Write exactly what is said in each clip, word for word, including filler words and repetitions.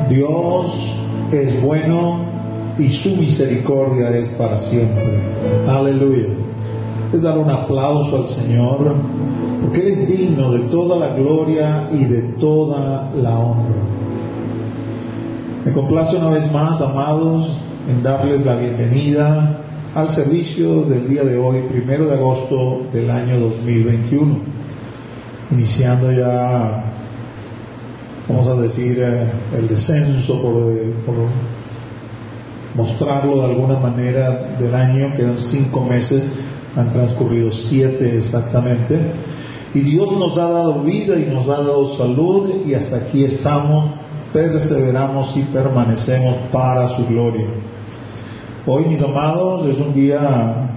Dios es bueno y su misericordia es para siempre. Aleluya. Es dar un aplauso al Señor, porque Él es digno de toda la gloria y de toda la honra. Me complace una vez más, amados, en darles la bienvenida al servicio del día de hoy, primero de agosto del año dos mil veintiuno, iniciando ya, vamos a decir, eh, el descenso, por, por mostrarlo de alguna manera, del año. Quedan cinco meses, han transcurrido siete exactamente, y Dios nos ha dado vida y nos ha dado salud, y hasta aquí estamos, perseveramos y permanecemos para su gloria. Hoy, mis amados, es un día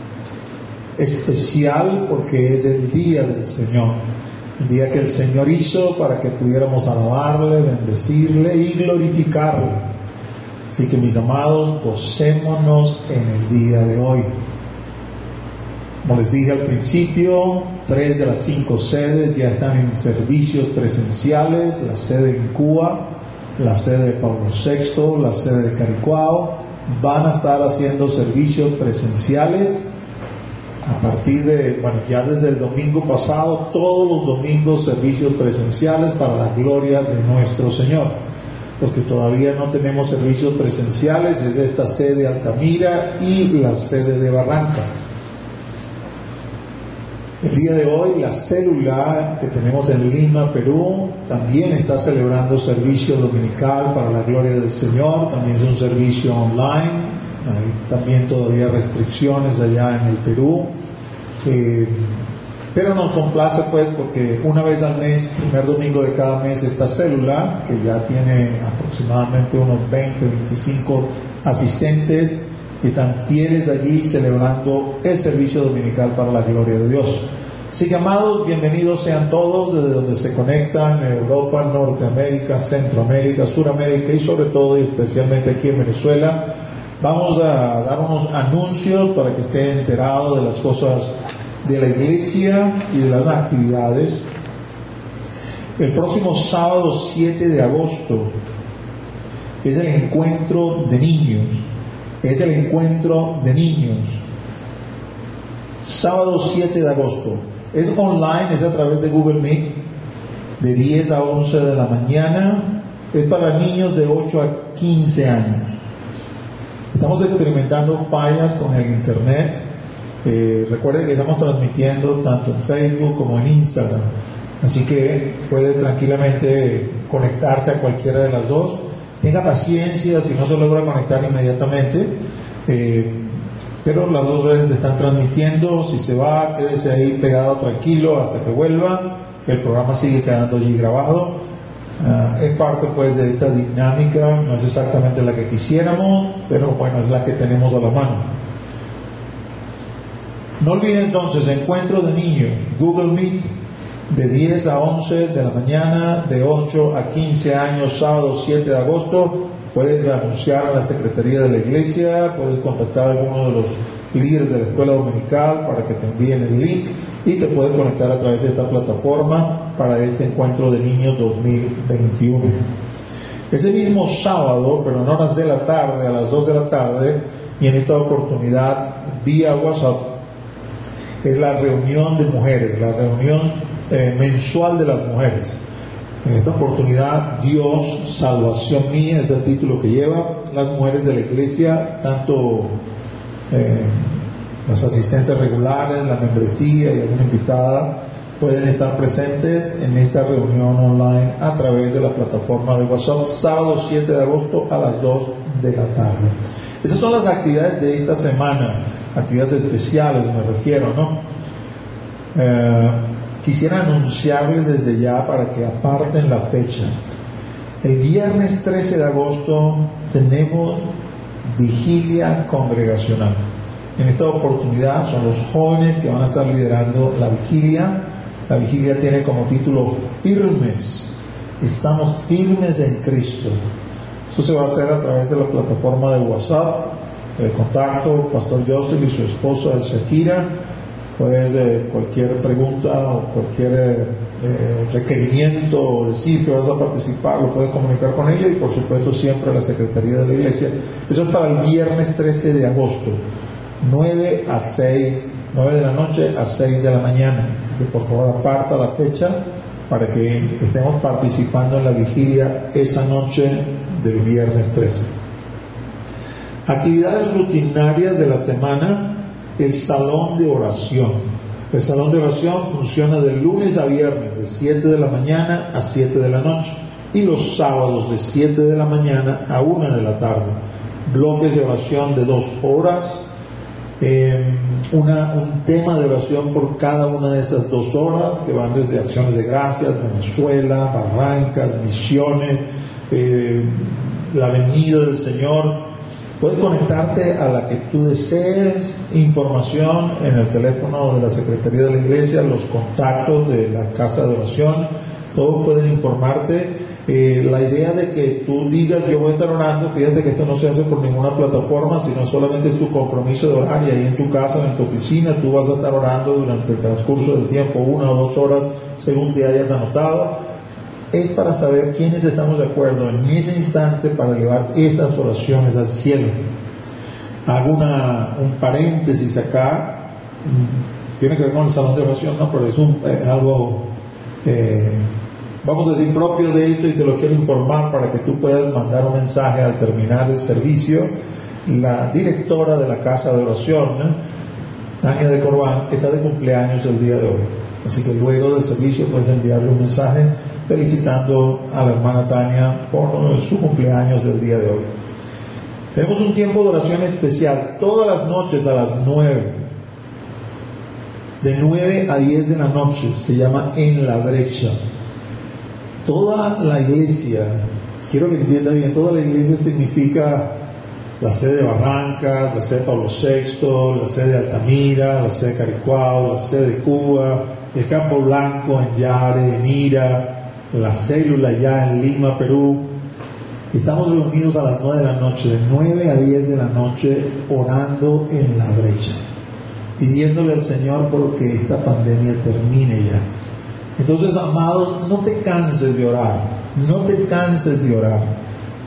especial porque es el día del Señor, el día que el Señor hizo para que pudiéramos alabarle, bendecirle y glorificarle. Así que, mis amados, gocémonos en el día de hoy. Como les dije al principio, tres de las cinco sedes ya están en servicios presenciales: la sede en Cuba, la sede de Pablo sexto, la sede de Caricuao. Van a estar haciendo servicios presenciales a partir de, bueno, ya desde el domingo pasado, todos los domingos servicios presenciales para la gloria de nuestro Señor. Los que todavía no tenemos servicios presenciales es esta sede de Altamira y la sede de Barrancas. El día de hoy la célula que tenemos en Lima, Perú, también está celebrando servicio dominical para la gloria del Señor. También es un servicio online. Hay también todavía restricciones allá en el Perú, eh, pero nos complace pues porque una vez al mes, primer domingo de cada mes, esta célula, que ya tiene aproximadamente unos veinte, veinticinco asistentes, están fieles allí celebrando el servicio dominical para la gloria de Dios. Así que, amados, bienvenidos sean todos desde donde se conectan: Europa, Norteamérica, Centroamérica, Suramérica y sobre todo y especialmente aquí en Venezuela. Vamos a dar unos anuncios para que estén enterados de las cosas de la iglesia y de las actividades. El próximo sábado siete de agosto es el encuentro de niños. Es el encuentro de niños. Sábado siete de agosto. Es online, es a través de Google Meet, de diez a once de la mañana. Es para niños de ocho a quince años. Estamos experimentando fallas con el internet. Eh, recuerden que estamos transmitiendo tanto en Facebook como en Instagram. Así que puede tranquilamente conectarse a cualquiera de las dos. Tenga paciencia si no se logra conectar inmediatamente, eh, pero las dos redes se están transmitiendo. Si se va, quédese ahí pegado tranquilo hasta que vuelva. El programa sigue quedando allí grabado. Uh, es parte pues de esta dinámica. No es exactamente la que quisiéramos, pero bueno, es la que tenemos a la mano. No olviden entonces, encuentro de niños, Google Meet, de diez a once de la mañana, de ocho a quince años, sábado siete de agosto. Puedes anunciar a la Secretaría de la Iglesia, puedes contactar a alguno de los líderes de la escuela dominical para que te envíen el link, y te puedes conectar a través de esta plataforma para este encuentro de niños dos mil veintiuno. Ese mismo sábado, pero en horas de la tarde, a las dos de la tarde, y en esta oportunidad vía WhatsApp, es la reunión de mujeres, la reunión Eh, mensual de las mujeres. En esta oportunidad, Dios, salvación mía, es el título que lleva. Las mujeres de la iglesia, tanto eh, las asistentes regulares, la membresía y alguna invitada, pueden estar presentes en esta reunión online a través de la plataforma de WhatsApp, sábado siete de agosto a las dos de la tarde. Estas son las actividades de esta semana, actividades especiales me refiero, ¿no? Eh, Quisiera anunciarles desde ya para que aparten la fecha. El viernes trece de agosto tenemos vigilia congregacional. En esta oportunidad son los jóvenes que van a estar liderando la vigilia. La vigilia tiene como título Firmes. Estamos firmes en Cristo. Eso se va a hacer a través de la plataforma de WhatsApp. El contacto, Pastor Joseph y su esposa Shakira. Puedes, eh, cualquier pregunta o cualquier eh, eh, requerimiento o decir que vas a participar, lo puedes comunicar con ellos y por supuesto siempre a la Secretaría de la Iglesia. Eso es para el viernes trece de agosto, nueve a seis, nueve de la noche a seis de la mañana. Que por favor aparta la fecha para que estemos participando en la vigilia esa noche del viernes trece. Actividades rutinarias de la semana. El salón de oración. El salón de oración funciona de lunes a viernes, de siete de la mañana a siete de la noche, y los sábados de siete de la mañana a una de la tarde. Bloques de oración de dos horas, eh, una, un tema de oración por cada una de esas dos horas, que van desde acciones de gracias, Venezuela, Barrancas, misiones, eh, la venida del Señor. Puedes conectarte a la que tú desees, información en el teléfono de la Secretaría de la Iglesia, los contactos de la casa de oración, todos pueden informarte. Eh, la idea de que tú digas yo voy a estar orando, fíjate que esto no se hace por ninguna plataforma, sino solamente es tu compromiso de orar, y ahí en tu casa o en tu oficina tú vas a estar orando durante el transcurso del tiempo, una o dos horas según te hayas anotado. Es para saber quiénes estamos de acuerdo en ese instante para llevar esas oraciones al cielo. Hago una, un paréntesis acá, tiene que ver con el salón de oración, no, pero es un, eh, algo, eh, vamos a decir, propio de esto, y te lo quiero informar para que tú puedas mandar un mensaje al terminar el servicio. La directora de la casa de oración, ¿eh? Tania de Corbán, está de cumpleaños el día de hoy. Así que luego del servicio puedes enviarle un mensaje felicitando a la hermana Tania por su cumpleaños del día de hoy. Tenemos un tiempo de oración especial todas las noches a las nueve, de nueve a diez de la noche, se llama En la Brecha. Toda la iglesia, quiero que entienda bien, toda la iglesia significa la sede de Barrancas, la sede de Pablo sexto, la sede de Altamira, la sede de Caricuao, la sede de Cuba, el Campo Blanco en Yare, en Ira, la célula ya en Lima, Perú. Estamos reunidos a las nueve de la noche, de nueve a diez de la noche, orando en la brecha, pidiéndole al Señor porque esta pandemia termine ya. Entonces, amados, no te canses de orar, no te canses de orar.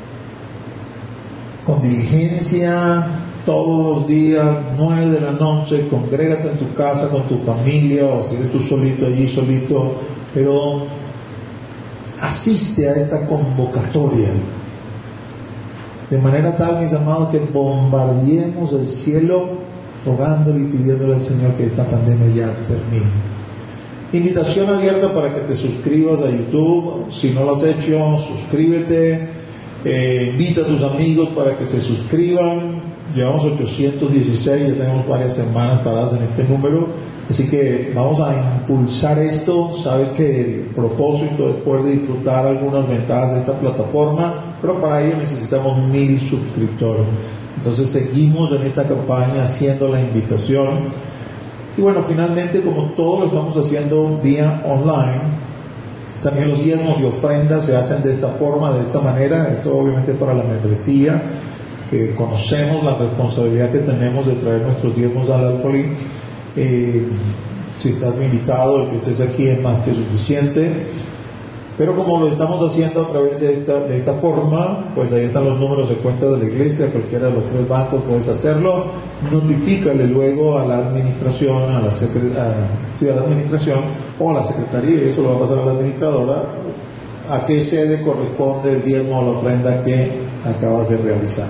Con diligencia, todos los días, nueve de la noche, congrégate en tu casa con tu familia, o si eres tú solito allí, solito, pero asiste a esta convocatoria, de manera tal, mis amados, que bombardeemos el cielo, rogándole y pidiéndole al Señor que esta pandemia ya termine. Invitación abierta para que te suscribas a YouTube, si no lo has hecho, suscríbete. Eh, invita a tus amigos para que se suscriban. Llevamos ochocientos dieciséis, ya tenemos varias semanas paradas en este número, así que vamos a impulsar esto. Sabes que el propósito es poder disfrutar algunas ventajas de esta plataforma, pero para ello necesitamos mil suscriptores. Entonces seguimos en esta campaña haciendo la invitación, y bueno, finalmente, como todo lo estamos haciendo vía online, también los diezmos y ofrendas se hacen de esta forma, de esta manera. Esto obviamente para la membresía, que conocemos la responsabilidad que tenemos de traer nuestros diezmos al Alfolí. Eh, si estás invitado, el que estés aquí es más que suficiente. Pero como lo estamos haciendo a través de esta, de esta forma, pues ahí están los números de cuenta de la iglesia, cualquiera de los tres bancos puedes hacerlo. Notifícale luego a la administración, a la, secre- a, sí, a la administración o a la secretaría, y eso lo va a pasar a la administradora, a qué sede corresponde el diezmo o la ofrenda que acabas de realizar.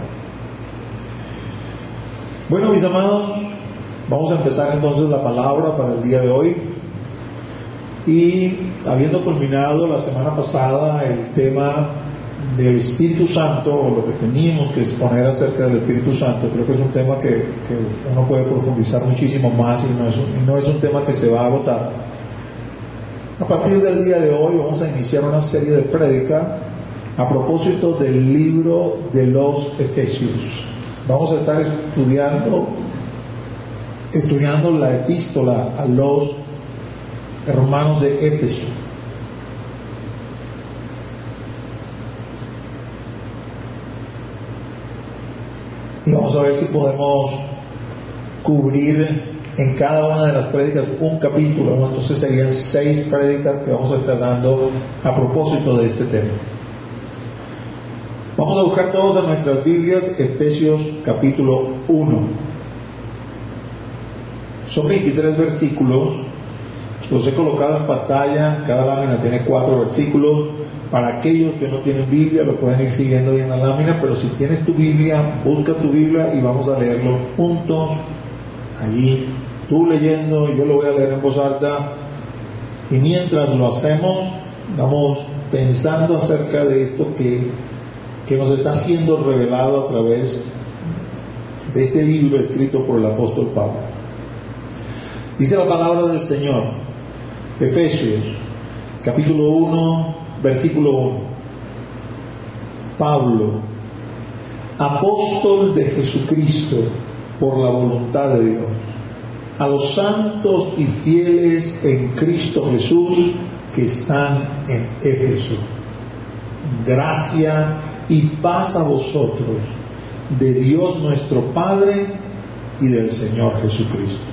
Bueno, mis amados, vamos a empezar entonces la palabra para el día de hoy. Y habiendo culminado la semana pasada el tema del Espíritu Santo, o lo que teníamos que exponer acerca del Espíritu Santo, creo que es un tema que, que uno puede profundizar muchísimo más, y no es, un, no es un tema que se va a agotar. A partir del día de hoy vamos a iniciar una serie de prédicas a propósito del libro de los Efesios. Vamos a estar estudiando estudiando la epístola a los hermanos de Éfeso. Y vamos a ver si podemos cubrir en cada una de las prédicas un capítulo, ¿no? Entonces serían seis prédicas que vamos a estar dando a propósito de este tema. Vamos a buscar todos en nuestras Biblias Efesios capítulo uno. Son veintitrés versículos, los he colocado en pantalla, cada lámina tiene cuatro versículos. Para aquellos que no tienen Biblia lo pueden ir siguiendo ahí en la lámina, pero si tienes tu Biblia, busca tu Biblia y vamos a leerlo juntos, allí, tú leyendo, yo lo voy a leer en voz alta, y mientras lo hacemos, vamos pensando acerca de esto que, que nos está siendo revelado a través de este libro escrito por el apóstol Pablo. Dice la palabra del Señor, Efesios, capítulo uno, versículo uno. Pablo, apóstol de Jesucristo por la voluntad de Dios, a los santos y fieles en Cristo Jesús que están en Éfeso. Gracia y paz a vosotros, de Dios nuestro Padre y del Señor Jesucristo.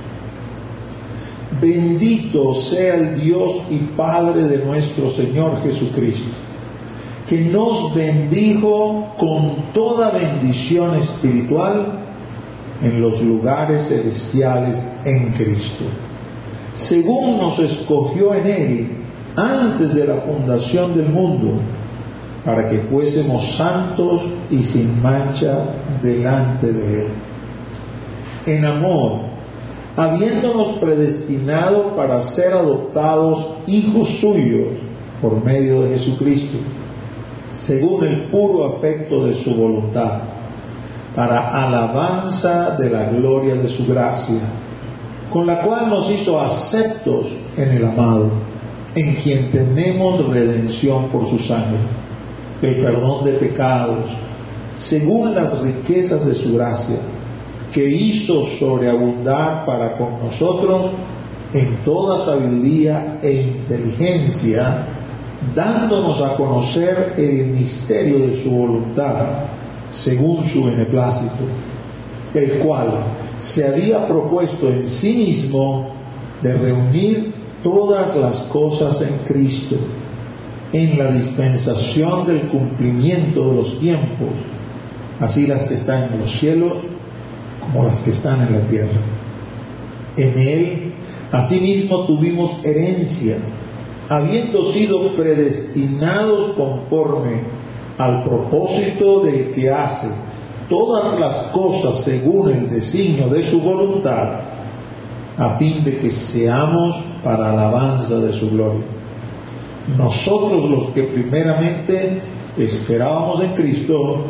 Bendito sea el Dios y Padre de nuestro Señor Jesucristo, que nos bendijo con toda bendición espiritual en los lugares celestiales en Cristo, según nos escogió en Él antes de la fundación del mundo, para que fuésemos santos y sin mancha delante de Él. En amor, habiéndonos predestinado para ser adoptados hijos suyos por medio de Jesucristo, según el puro afecto de su voluntad, para alabanza de la gloria de su gracia, con la cual nos hizo aceptos en el amado, en quien tenemos redención por su sangre, el perdón de pecados, según las riquezas de su gracia, que hizo sobreabundar para con nosotros en toda sabiduría e inteligencia, dándonos a conocer el misterio de su voluntad, según su beneplácito, el cual se había propuesto en sí mismo de reunir todas las cosas en Cristo, en la dispensación del cumplimiento de los tiempos, así las que están en los cielos como las que están en la tierra. En Él, asimismo, tuvimos herencia, habiendo sido predestinados conforme al propósito del que hace todas las cosas según el designio de su voluntad, a fin de que seamos para alabanza de su gloria. Nosotros, los que primeramente esperábamos en Cristo,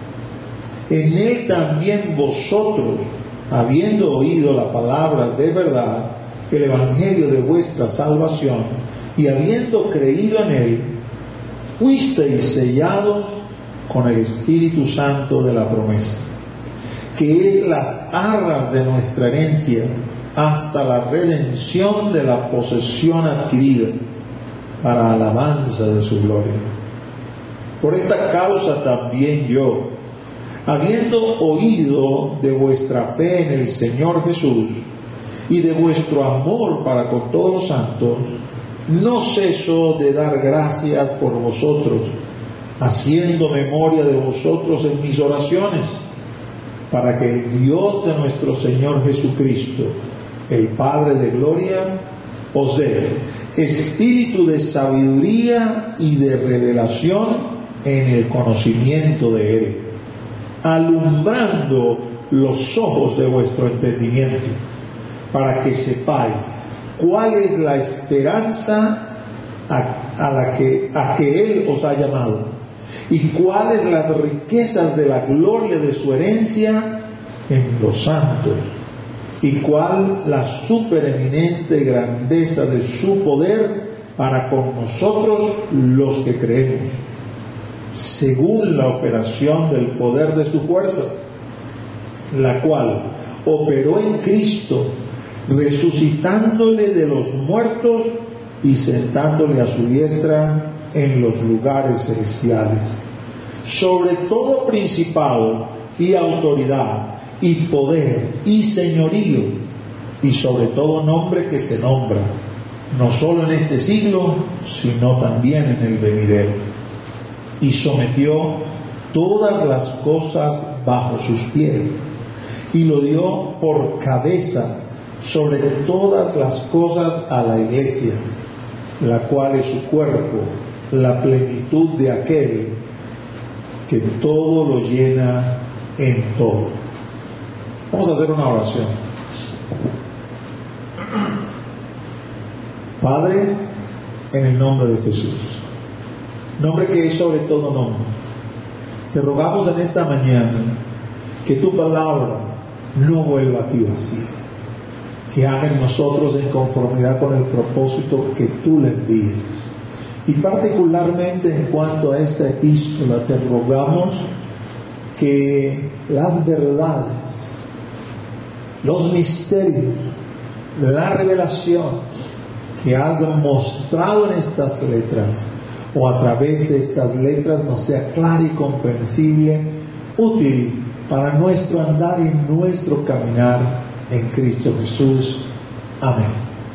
en Él también vosotros, habiendo oído la palabra de verdad, el evangelio de vuestra salvación, y habiendo creído en Él, fuisteis sellados con el Espíritu Santo de la promesa, que es las arras de nuestra herencia, hasta la redención de la posesión adquirida, para alabanza de su gloria. Por esta causa también yo, habiendo oído de vuestra fe en el Señor Jesús y de vuestro amor para con todos los santos, no ceso de dar gracias por vosotros, haciendo memoria de vosotros en mis oraciones, para que el Dios de nuestro Señor Jesucristo, el Padre de gloria, os dé espíritu de sabiduría y de revelación en el conocimiento de Él, alumbrando los ojos de vuestro entendimiento, para que sepáis cuál es la esperanza a, a la que, a que Él os ha llamado, y cuáles las riquezas de la gloria de su herencia en los santos, y cuál la supereminente grandeza de su poder para con nosotros los que creemos, según la operación del poder de su fuerza, la cual operó en Cristo, resucitándole de los muertos y sentándole a su diestra en los lugares celestiales, sobre todo principado y autoridad y poder y señorío, y sobre todo nombre que se nombra, no solo en este siglo, sino también en el venidero. Y sometió todas las cosas bajo sus pies, y lo dio por cabeza sobre todas las cosas a la iglesia, la cual es su cuerpo, la plenitud de aquel que todo lo llena en todo. Vamos a hacer una oración. Padre, en el nombre de Jesús, nombre que es sobre todo nombre, te rogamos en esta mañana que tu palabra no vuelva a ti vacía, que haga en nosotros en conformidad con el propósito que tú le envíes. Y particularmente en cuanto a esta epístola, te rogamos que las verdades, los misterios, la revelación que has mostrado en estas letras, o a través de estas letras, nos sea clara y comprensible, útil para nuestro andar y nuestro caminar en Cristo Jesús. Amén.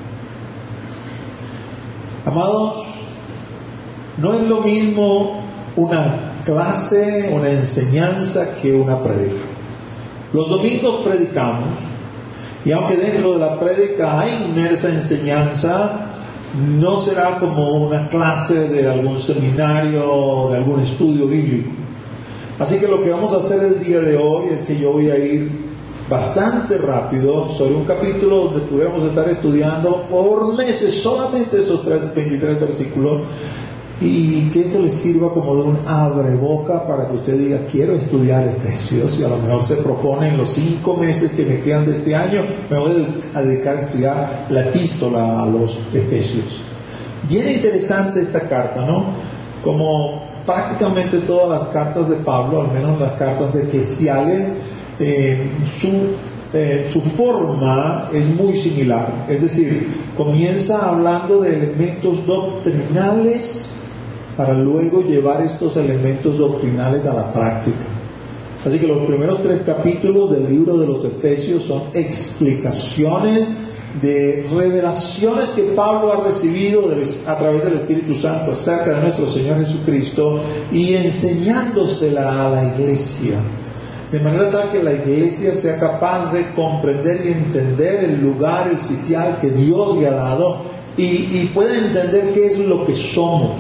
Amados, no es lo mismo una clase, una enseñanza que una prédica. Los domingos predicamos, y aunque dentro de la prédica hay inmersa enseñanza, no será como una clase de algún seminario, de algún estudio bíblico. Así que lo que vamos a hacer el día de hoy es que yo voy a ir bastante rápido sobre un capítulo donde pudiéramos estar estudiando por meses solamente esos veintitrés versículos, y que esto les sirva como de un abreboca para que usted diga: quiero estudiar Efesios, y a lo mejor se propone en los cinco meses que me quedan de este año, me voy a dedicar a estudiar la epístola a los Efesios. Bien interesante esta carta, ¿no? Como prácticamente todas las cartas de Pablo, al menos las cartas eclesiales, eh, su Eh, su forma es muy similar. Es decir, comienza hablando de elementos doctrinales para luego llevar estos elementos doctrinales a la práctica. Así que los primeros tres capítulos del libro de los Efesios son explicaciones de revelaciones que Pablo ha recibido a través del Espíritu Santo acerca de nuestro Señor Jesucristo, y enseñándosela a la iglesia, de manera tal que la iglesia sea capaz de comprender y entender el lugar, el sitial que Dios le ha dado, y, y pueda entender qué es lo que somos.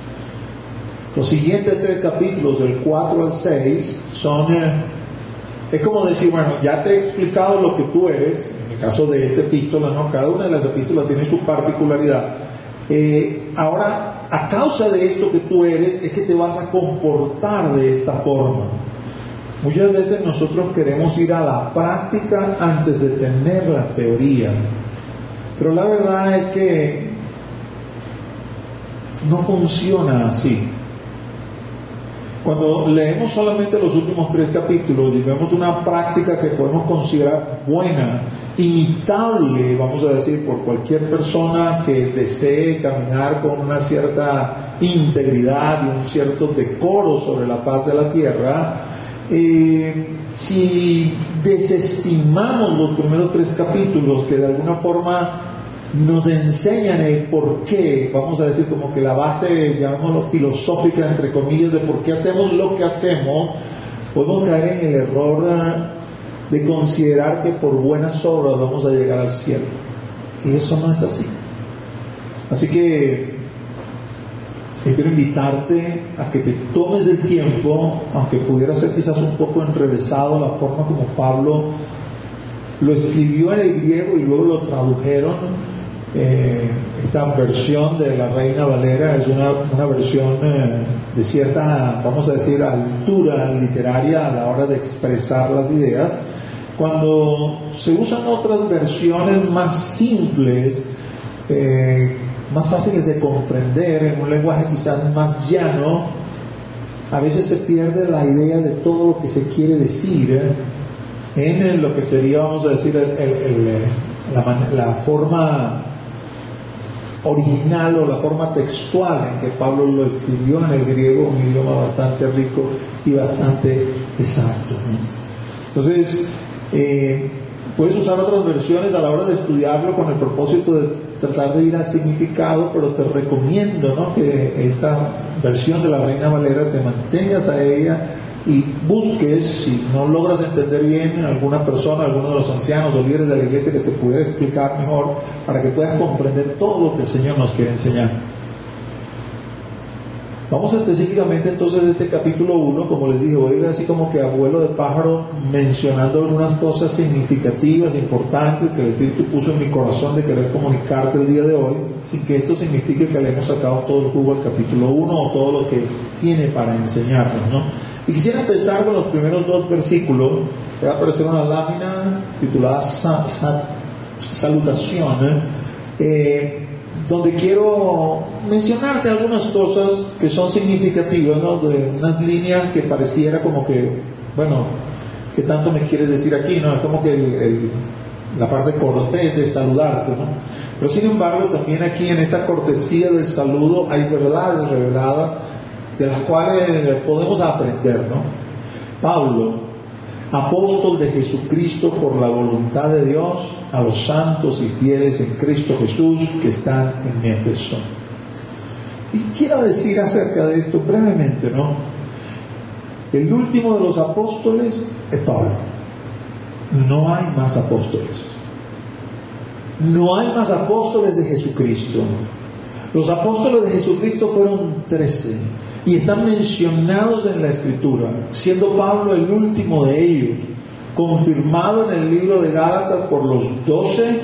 Los siguientes tres capítulos, del cuatro al seis, son, eh, es como decir, bueno, ya te he explicado lo que tú eres. En el caso de esta epístola, ¿no? Cada una de las epístolas tiene su particularidad. Eh, ahora, a causa de esto que tú eres, es que te vas a comportar de esta forma. Muchas veces nosotros queremos ir a la práctica antes de tener la teoría, pero la verdad es que no funciona así. Cuando leemos solamente los últimos tres capítulos y vemos una práctica que podemos considerar buena, imitable, vamos a decir, por cualquier persona que desee caminar con una cierta integridad y un cierto decoro sobre la faz de la tierra, Eh, si desestimamos los primeros tres capítulos que de alguna forma nos enseñan el por qué, vamos a decir como que la base, llamémoslo filosófica entre comillas, de por qué hacemos lo que hacemos, podemos caer en el error de considerar que por buenas obras vamos a llegar al cielo, y eso no es así. Así que yo quiero invitarte a que te tomes el tiempo, aunque pudiera ser quizás un poco enrevesado la forma como Pablo lo escribió en el griego y luego lo tradujeron. Eh, esta versión de la Reina Valera es una, una versión eh, de cierta, vamos a decir, altura literaria a la hora de expresar las ideas. Cuando se usan otras versiones más simples, eh, más fáciles de comprender, en un lenguaje quizás más llano, a veces se pierde la idea de todo lo que se quiere decir ¿eh? en lo que sería, vamos a decir, el, el, el, la, la forma original o la forma textual en que Pablo lo escribió en el griego, un idioma bastante rico y bastante exacto, ¿no? Entonces, eh, Puedes usar otras versiones a la hora de estudiarlo con el propósito de tratar de ir al significado, pero te recomiendo, ¿no?, que esta versión de la Reina Valera te mantengas a ella y busques, si no logras entender bien, alguna persona, alguno de los ancianos o líderes de la iglesia que te pudiera explicar mejor, para que puedas comprender todo lo que el Señor nos quiere enseñar. Vamos específicamente entonces de este capítulo uno, como les dije, voy a ir así como que a vuelo de pájaro mencionando algunas cosas significativas, importantes, que el Espíritu puso en mi corazón de querer comunicarte el día de hoy, sin que esto signifique que le hemos sacado todo el jugo al capítulo uno o todo lo que tiene para enseñarnos, ¿no? Y quisiera empezar con los primeros dos versículos. Va a aparecer una lámina titulada sa, sa, Salutación, ¿eh? Eh, donde quiero mencionarte algunas cosas que son significativas, ¿no?, de unas líneas que pareciera como que, bueno, ¿qué tanto me quieres decir aquí? ¿No? Es como que el, el, la parte cortés de saludarte, ¿no? Pero sin embargo, también aquí en esta cortesía del saludo hay verdades reveladas de las cuales podemos aprender, ¿no? Pablo, apóstol de Jesucristo por la voluntad de Dios, a los santos y fieles en Cristo Jesús que están en Éfeso. Y quiero decir acerca de esto brevemente, ¿no? El último de los apóstoles es Pablo. No hay más apóstoles. No hay más apóstoles de Jesucristo. Los apóstoles de Jesucristo fueron trece y están mencionados en la Escritura, siendo Pablo el último de ellos, confirmado en el libro de Gálatas por los doce.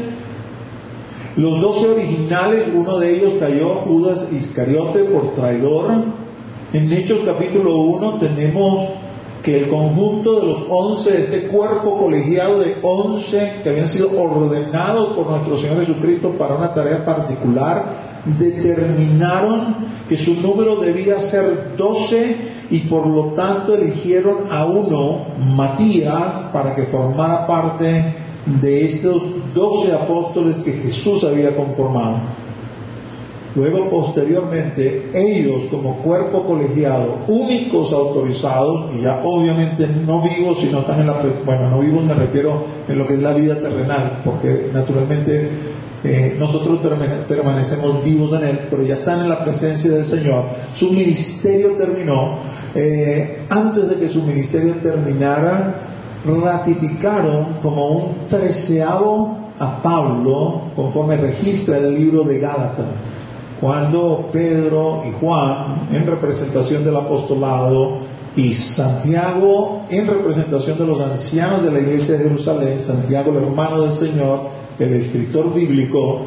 Los doce originales, uno de ellos cayó, Judas Iscariote, por traidor. En Hechos capítulo uno tenemos que el conjunto de los once, este cuerpo colegiado de once que habían sido ordenados por nuestro Señor Jesucristo para una tarea particular, determinaron que su número debía ser doce y por lo tanto eligieron a uno, Matías, para que formara parte de esos doce apóstoles que Jesús había conformado. Luego, posteriormente, ellos como cuerpo colegiado, únicos autorizados, y ya obviamente no vivos, sino están en la, bueno, no vivos me refiero en lo que es la vida terrenal, porque naturalmente eh, nosotros permanecemos vivos en Él, pero ya están en la presencia del Señor. Su ministerio terminó. Eh, antes de que su ministerio terminara, ratificaron como un treceavo a Pablo, conforme registra el libro de Gálatas, cuando Pedro y Juan, en representación del apostolado, y Santiago, en representación de los ancianos de la iglesia de Jerusalén, Santiago, el hermano del Señor, el escritor bíblico,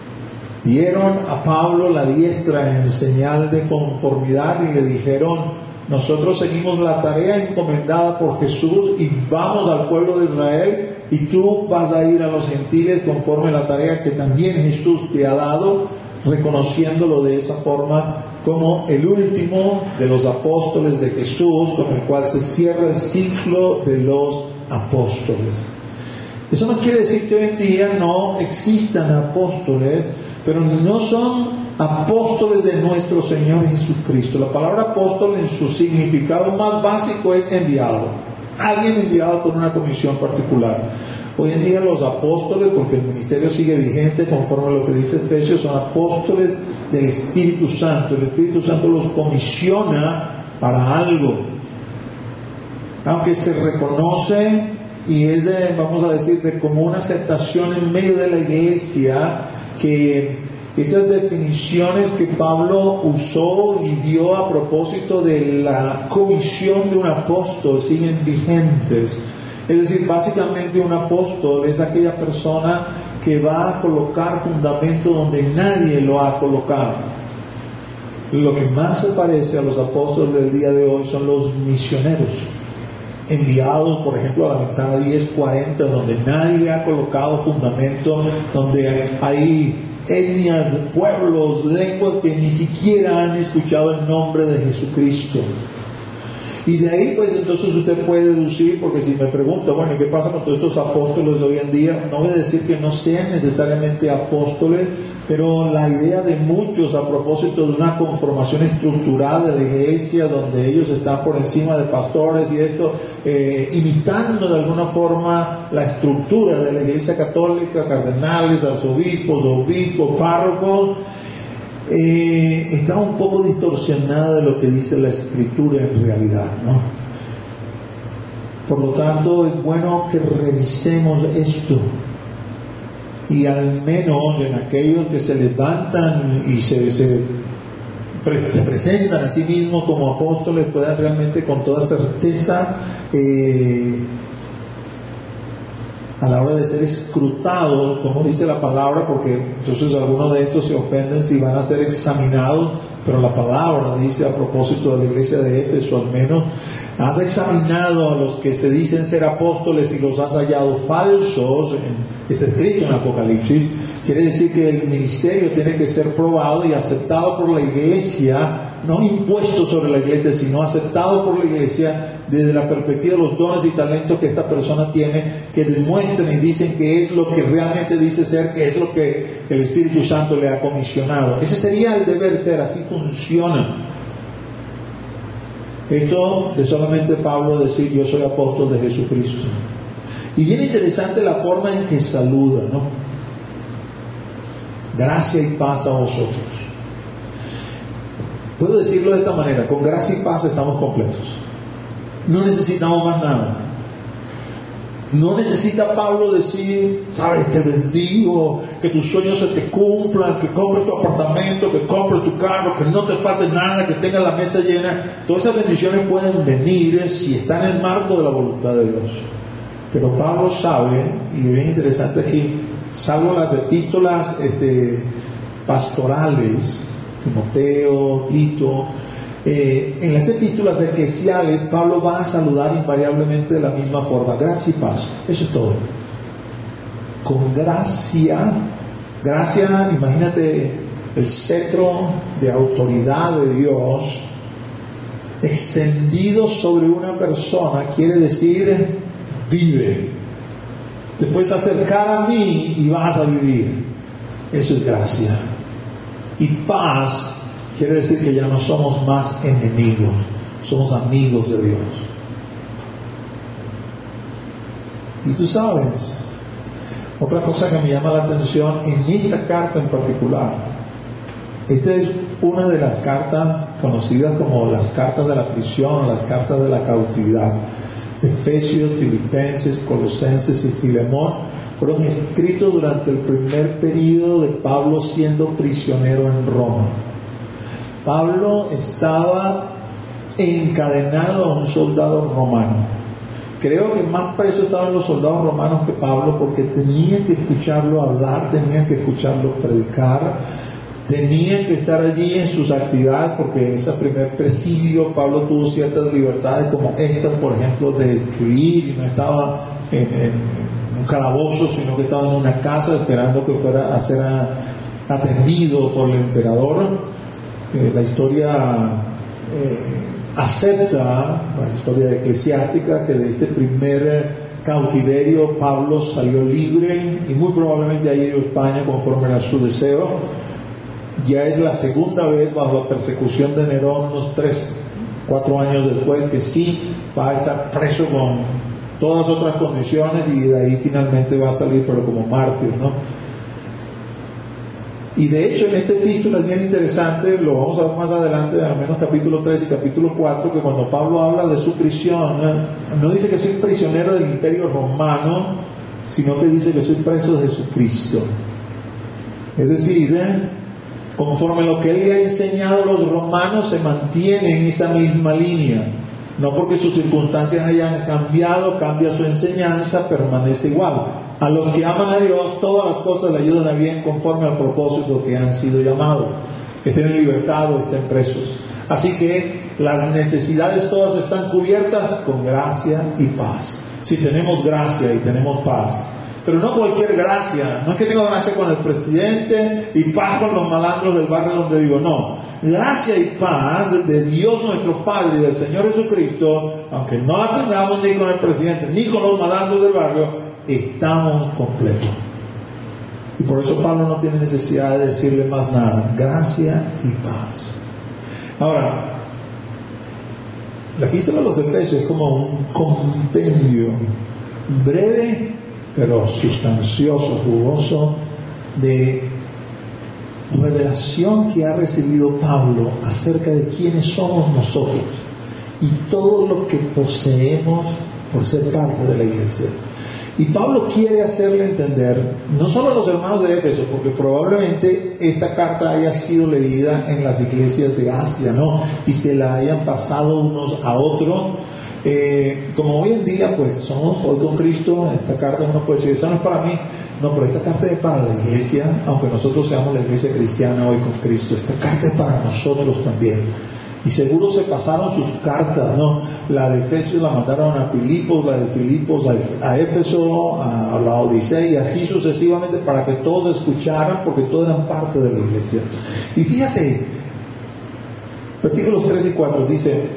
dieron a Pablo la diestra en señal de conformidad y le dijeron: nosotros seguimos la tarea encomendada por Jesús y vamos al pueblo de Israel, y tú vas a ir a los gentiles conforme a la tarea que también Jesús te ha dado, reconociéndolo de esa forma como el último de los apóstoles de Jesús, con el cual se cierra el ciclo de los apóstoles. Eso no quiere decir que hoy en día no existan apóstoles, pero no son apóstoles de nuestro Señor Jesucristo. La palabra apóstol en su significado más básico es enviado, alguien enviado por una comisión particular. Hoy en día los apóstoles, porque el ministerio sigue vigente conforme a lo que dice Efesios, son apóstoles del Espíritu Santo. El Espíritu Santo los comisiona para algo, aunque se reconoce y es de, vamos a decir, de común aceptación en medio de la iglesia, que esas definiciones que Pablo usó y dio a propósito de la comisión de un apóstol siguen vigentes. Es decir, básicamente un apóstol es aquella persona que va a colocar fundamento donde nadie lo ha colocado. Lo que más se parece a los apóstoles del día de hoy son los misioneros, enviados, por ejemplo, a la ventana diez cuarenta, donde nadie ha colocado fundamento, donde hay etnias, pueblos, lenguas que ni siquiera han escuchado el nombre de Jesucristo. Y de ahí, pues, entonces usted puede deducir, porque si me pregunta, bueno, ¿y qué pasa con todos estos apóstoles de hoy en día? No voy a decir que no sean necesariamente apóstoles, pero la idea de muchos a propósito de una conformación estructural de la iglesia, donde ellos están por encima de pastores y esto, eh, imitando de alguna forma la estructura de la iglesia católica, cardenales, arzobispos, obispos, párrocos, eh, está un poco distorsionada de lo que dice la escritura en realidad, ¿no? Por lo tanto, es bueno que revisemos esto. Y al menos en aquellos que se levantan y se, se, se presentan a sí mismos como apóstoles, puedan realmente con toda certeza, eh, a la hora de ser escrutados, como dice la palabra, porque entonces algunos de estos se ofenden si van a ser examinados, pero la palabra dice a propósito de la iglesia de Éfeso, al menos, has examinado a los que se dicen ser apóstoles y los has hallado falsos, está escrito en Apocalipsis. Quiere decir que el ministerio tiene que ser probado y aceptado por la iglesia, no impuesto sobre la iglesia, sino aceptado por la iglesia desde la perspectiva de los dones y talentos que esta persona tiene, que demuestren y dicen que es lo que realmente dice ser, que es lo que el Espíritu Santo le ha comisionado. Ese sería el deber ser, así funciona. Esto de solamente Pablo decir yo soy apóstol de Jesucristo. Y bien interesante la forma en que saluda, ¿no? Gracia y paz a vosotros. Puedo decirlo de esta manera, con gracia y paz estamos completos. No necesitamos más nada. No necesita Pablo decir, sabes, te bendigo, que tus sueños se te cumplan, que compres tu apartamento, que compres tu carro, que no te falte nada, que tengas la mesa llena. Todas esas bendiciones pueden venir si están en el marco de la voluntad de Dios. Pero Pablo sabe, y bien interesante aquí, salvo las epístolas este, pastorales, Timoteo, Tito, eh, en las epístolas eclesiales Pablo va a saludar invariablemente de la misma forma, gracia y paz, eso es todo, con gracia. Gracia, imagínate el cetro de autoridad de Dios extendido sobre una persona, quiere decir vive, te puedes acercar a mí y vas a vivir, eso es gracia. Y paz quiere decir que ya no somos más enemigos, somos amigos de Dios. Y tú sabes, otra cosa que me llama la atención en esta carta en particular, esta es una de las cartas conocidas como las cartas de la prisión, las cartas de la cautividad. Efesios, Filipenses, Colosenses y Filemón fueron escritos durante el primer período de Pablo siendo prisionero en Roma. Pablo estaba encadenado a un soldado romano. Creo que más preso estaban los soldados romanos que Pablo, porque tenían que escucharlo hablar, tenían que escucharlo predicar, tenían que estar allí en sus actividades, porque en ese primer presidio Pablo tuvo ciertas libertades como estas, por ejemplo, de escribir, y no estaba en, en un calabozo, sino que estaba en una casa esperando que fuera a ser a, atendido por el emperador. Eh, la historia eh, acepta, la historia eclesiástica, que de este primer cautiverio Pablo salió libre y muy probablemente haya ido a España conforme era su deseo. Ya es la segunda vez bajo la persecución de Nerón, unos tres, cuatro años después, que sí va a estar preso con todas otras condiciones y de ahí finalmente va a salir, pero como mártir, ¿no? Y de hecho en esta epístola es bien interesante, lo vamos a ver más adelante, al menos capítulo tres y capítulo cuatro, que cuando Pablo habla de su prisión, no dice que soy prisionero del imperio romano, sino que dice que soy preso de Jesucristo. Es decir, ¿eh? conforme a lo que él le ha enseñado, los romanos se mantienen en esa misma línea. No porque sus circunstancias hayan cambiado, cambia su enseñanza, permanece igual. A los que aman a Dios, todas las cosas le ayudan a bien conforme al propósito que han sido llamados. Estén en libertad o estén presos. Así que las necesidades todas están cubiertas con gracia y paz. Si tenemos gracia y tenemos paz, pero no cualquier gracia. No es que tengo gracia con el presidente y paz con los malandros del barrio donde vivo, no. Gracia y paz de Dios nuestro Padre y del Señor Jesucristo, aunque no la tengamos ni con el presidente ni con los malandros del barrio, estamos completos. Y por eso Pablo no tiene necesidad de decirle más nada. Gracia y paz. Ahora, la epístola a los Efesios es como un compendio breve, pero sustancioso, jugoso, de revelación que ha recibido Pablo acerca de quiénes somos nosotros y todo lo que poseemos por ser parte de la iglesia. Y Pablo quiere hacerle entender, no solo a los hermanos de Éfeso, porque probablemente esta carta haya sido leída en las iglesias de Asia, ¿no? Y se la hayan pasado unos a otros. Eh, como hoy en día, pues somos hoy con Cristo, esta carta uno puede decir, esa no es para mí. No, pero esta carta es para la iglesia, aunque nosotros seamos la iglesia cristiana hoy con Cristo. Esta carta es para nosotros también. Y seguro se pasaron sus cartas, ¿no? La de Efesios la mandaron a Filipos, la de Filipos a, a Éfeso, a la Odisea, y así sucesivamente para que todos escucharan, porque todos eran parte de la iglesia. Y fíjate, versículos tres y cuatro dice: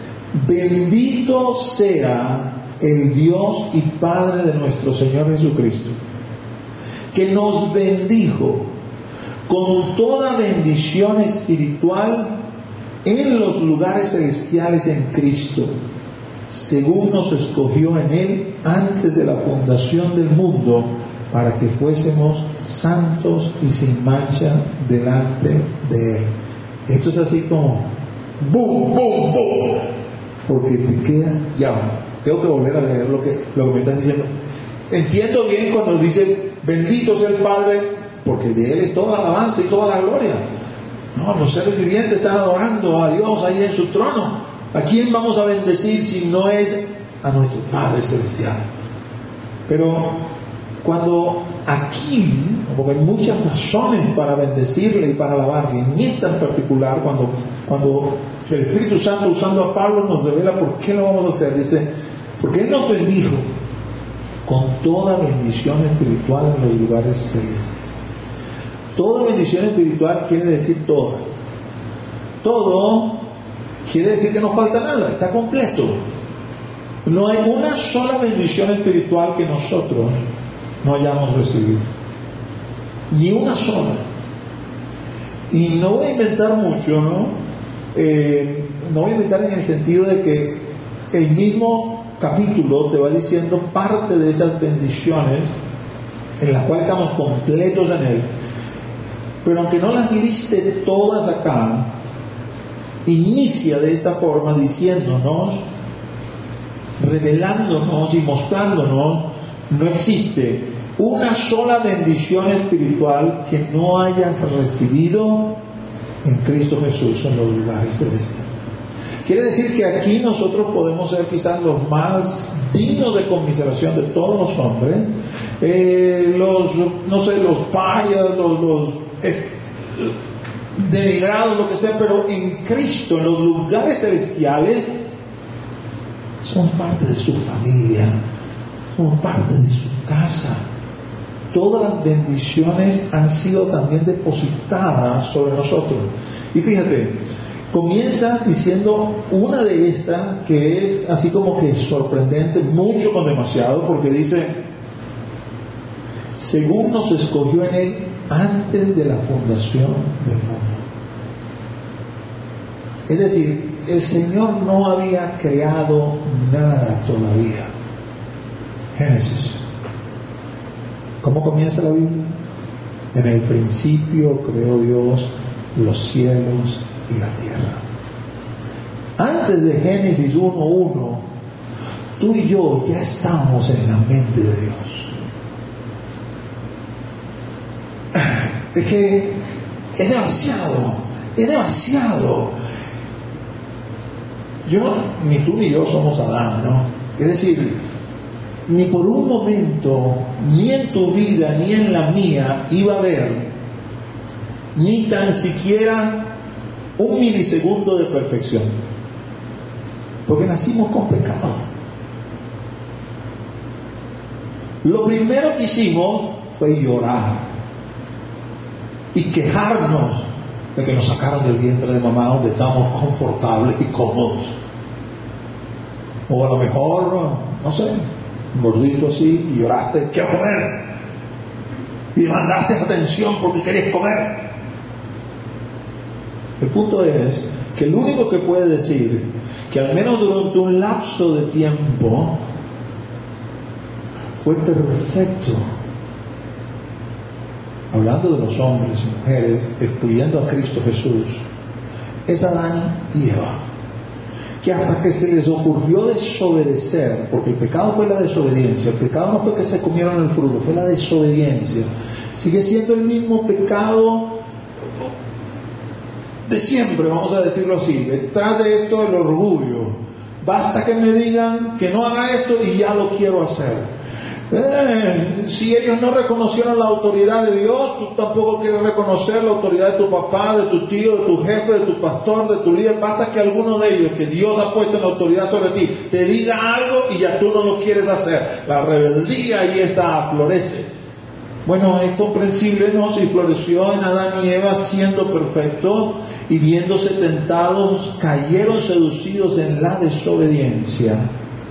bendito sea el Dios y Padre de nuestro Señor Jesucristo, que nos bendijo con toda bendición espiritual en los lugares celestiales en Cristo, según nos escogió en Él antes de la fundación del mundo, para que fuésemos santos y sin mancha delante de Él. Esto es así como ¡bum, bum, bum! Porque te queda, ya, tengo que volver a leer lo que, lo que me estás diciendo. Entiendo bien cuando dice bendito sea el Padre, porque de Él es toda la alabanza y toda la gloria. No, los seres vivientes están adorando a Dios ahí en su trono. ¿A quién vamos a bendecir si no es a nuestro Padre Celestial? Pero cuando aquí, porque hay muchas razones para bendecirle y para alabarle, en esta en particular, cuando, cuando el Espíritu Santo usando a Pablo nos revela por qué lo vamos a hacer, dice, porque Él nos bendijo con toda bendición espiritual en los lugares celestes. Toda bendición espiritual quiere decir toda. Todo quiere decir que no falta nada, está completo. No hay una sola bendición espiritual que nosotros no hayamos recibido. Ni una sola. Y no voy a inventar mucho, ¿no? Eh, no voy a inventar en el sentido de que el mismo capítulo te va diciendo parte de esas bendiciones en las cuales estamos completos en Él. Pero aunque no las liste todas acá, inicia de esta forma diciéndonos, revelándonos y mostrándonos, no existe una sola bendición espiritual que no hayas recibido en Cristo Jesús en los lugares celestes. Quiere decir que aquí nosotros podemos ser quizás los más dignos de conmiseración de todos los hombres, eh, los, no sé, los parias, los, los eh, denigrados, lo que sea, pero en Cristo, en los lugares celestiales, somos parte de su familia, somos parte de su casa. Todas las bendiciones han sido también depositadas sobre nosotros. Y fíjate, comienza diciendo una de estas que es así como que sorprendente, mucho con demasiado, porque dice, según nos escogió en Él antes de la fundación del mundo. Es decir, el Señor no había creado nada todavía. Génesis. ¿Cómo comienza la Biblia? En el principio creó Dios los cielos y la tierra. Antes de Génesis uno uno, tú y yo ya estamos en la mente de Dios. Es que es demasiado, es demasiado. Yo, ni tú ni yo somos Adán, ¿no? Es decir, ni por un momento, ni en tu vida, ni en la mía, iba a haber ni tan siquiera un milisegundo de perfección, porque nacimos con pecado. lo primero que hicimos fue llorar y quejarnos de que nos sacaron del vientre de mamá donde estábamos confortables y cómodos. O a lo mejor, no sé, un gordito así y lloraste, quiero comer. Y demandaste atención porque querías comer. El punto es que el único que puede decir que al menos durante un lapso de tiempo fue perfecto, hablando de los hombres y mujeres, excluyendo a Cristo Jesús, es Adán y Eva, que hasta que se les ocurrió desobedecer, porque el pecado fue la desobediencia, el pecado no fue que se comieron el fruto, fue la desobediencia, sigue siendo el mismo pecado de siempre, vamos a decirlo así. Detrás de esto el orgullo, basta que me digan que no haga esto y ya lo quiero hacer. Eh, si ellos no reconocieron la autoridad de Dios, tú tampoco quieres reconocer la autoridad de tu papá, de tu tío, de tu jefe, de tu pastor, de tu líder. Basta que alguno de ellos, que Dios ha puesto en autoridad sobre ti, te diga algo y ya tú no lo quieres hacer. La rebeldía ahí está, florece. Bueno, es comprensible, ¿no? Si floreció en Adán y Eva siendo perfectos y viéndose tentados, cayeron seducidos en la desobediencia.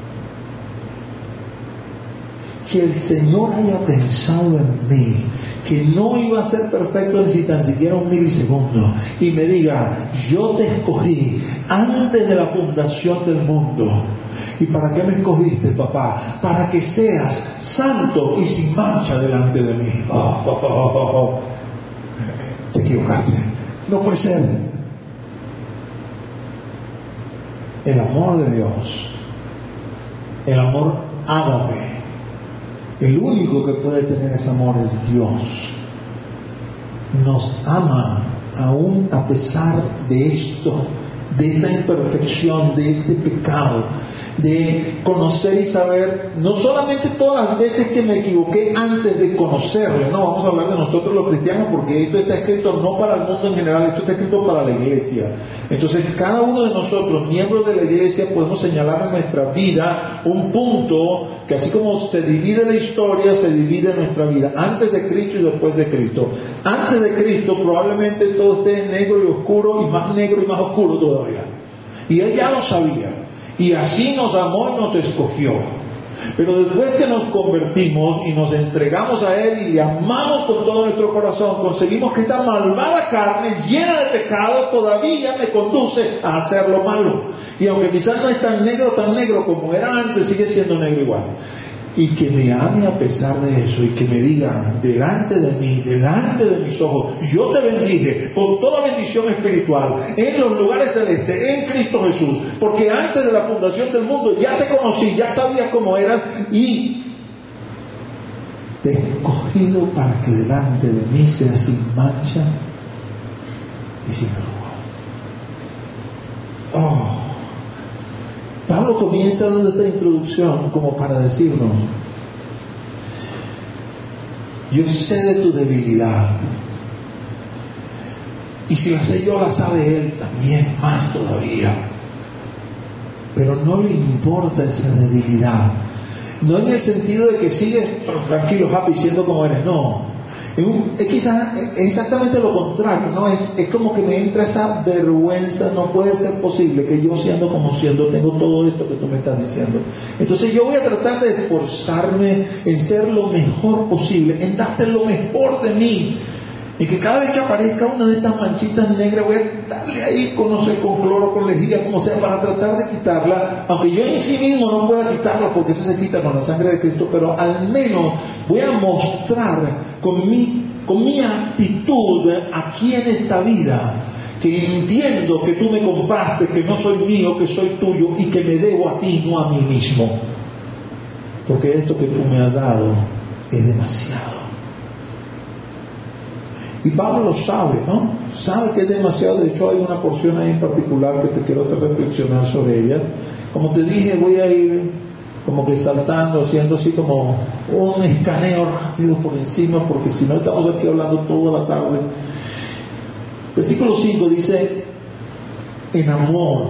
Que el Señor haya pensado en mí, que no iba a ser perfecto en si tan siquiera un milisegundo, y me diga, yo te escogí antes de la fundación del mundo. ¿Y para qué me escogiste, papá? Para que seas santo y sin mancha delante de mí. Oh, oh, oh, oh, oh. Te equivocaste. No puede ser. El amor de Dios, el amor ágape, el único que puede tener ese amor es Dios. Nos ama aún a pesar de esto, de esta imperfección, de este pecado, de conocer y saber, no solamente todas las veces que me equivoqué antes de conocerle, no, vamos a hablar de nosotros los cristianos, porque esto está escrito no para el mundo en general, esto está escrito para la iglesia. Entonces cada uno de nosotros, miembros de la iglesia, podemos señalar en nuestra vida un punto que así como se divide la historia, se divide nuestra vida, antes de Cristo y después de Cristo. Antes de Cristo probablemente todo esté negro y oscuro, y más negro y más oscuro todavía. Y Él ya lo sabía. Y así nos amó y nos escogió. Pero después que nos convertimos y nos entregamos a Él y le amamos con todo nuestro corazón, conseguimos que esta malvada carne llena de pecado todavía me conduce a hacer lo malo. Y aunque quizás no es tan negro, tan negro como era antes, sigue siendo negro igual. Y que me ame a pesar de eso, y que me diga delante de mí, delante de mis ojos, yo te bendije con toda bendición espiritual en los lugares celestes, en Cristo Jesús, porque antes de la fundación del mundo ya te conocí, ya sabías cómo eras y te he escogido para que delante de mí seas sin mancha y sin arruga. Oh. Pablo comienza dando esta introducción como para decirnos, yo sé de tu debilidad, y si la sé yo, la sabe él también, más todavía, pero no le importa esa debilidad, no en el sentido de que sigues tranquilo, happy, siendo como eres, no. Es, un, es quizás exactamente lo contrario, ¿no? Es, es como que me entra esa vergüenza, no puede ser posible que yo siendo como siendo tengo todo esto que tú me estás diciendo. Entonces yo voy a tratar de esforzarme en ser lo mejor posible, en darte lo mejor de mí. Y que cada vez que aparezca una de estas manchitas negras voy a darle ahí con, no sé, con cloro, con lejía, como sea, para tratar de quitarla, aunque yo en sí mismo no pueda quitarla porque eso se quita con la sangre de Cristo, pero al menos voy a mostrar con mi, con mi actitud aquí en esta vida que entiendo que tú me compraste, que no soy mío, que soy tuyo y que me debo a ti, no a mí mismo, porque esto que tú me has dado es demasiado. Y Pablo lo sabe, ¿no? Sabe que es demasiado. De hecho hay una porción ahí en particular que te quiero hacer reflexionar sobre ella. Como te dije, voy a ir como que saltando, haciendo así como un escaneo rápido por encima, porque si no estamos aquí hablando toda la tarde. Versículo cinco dice, en amor,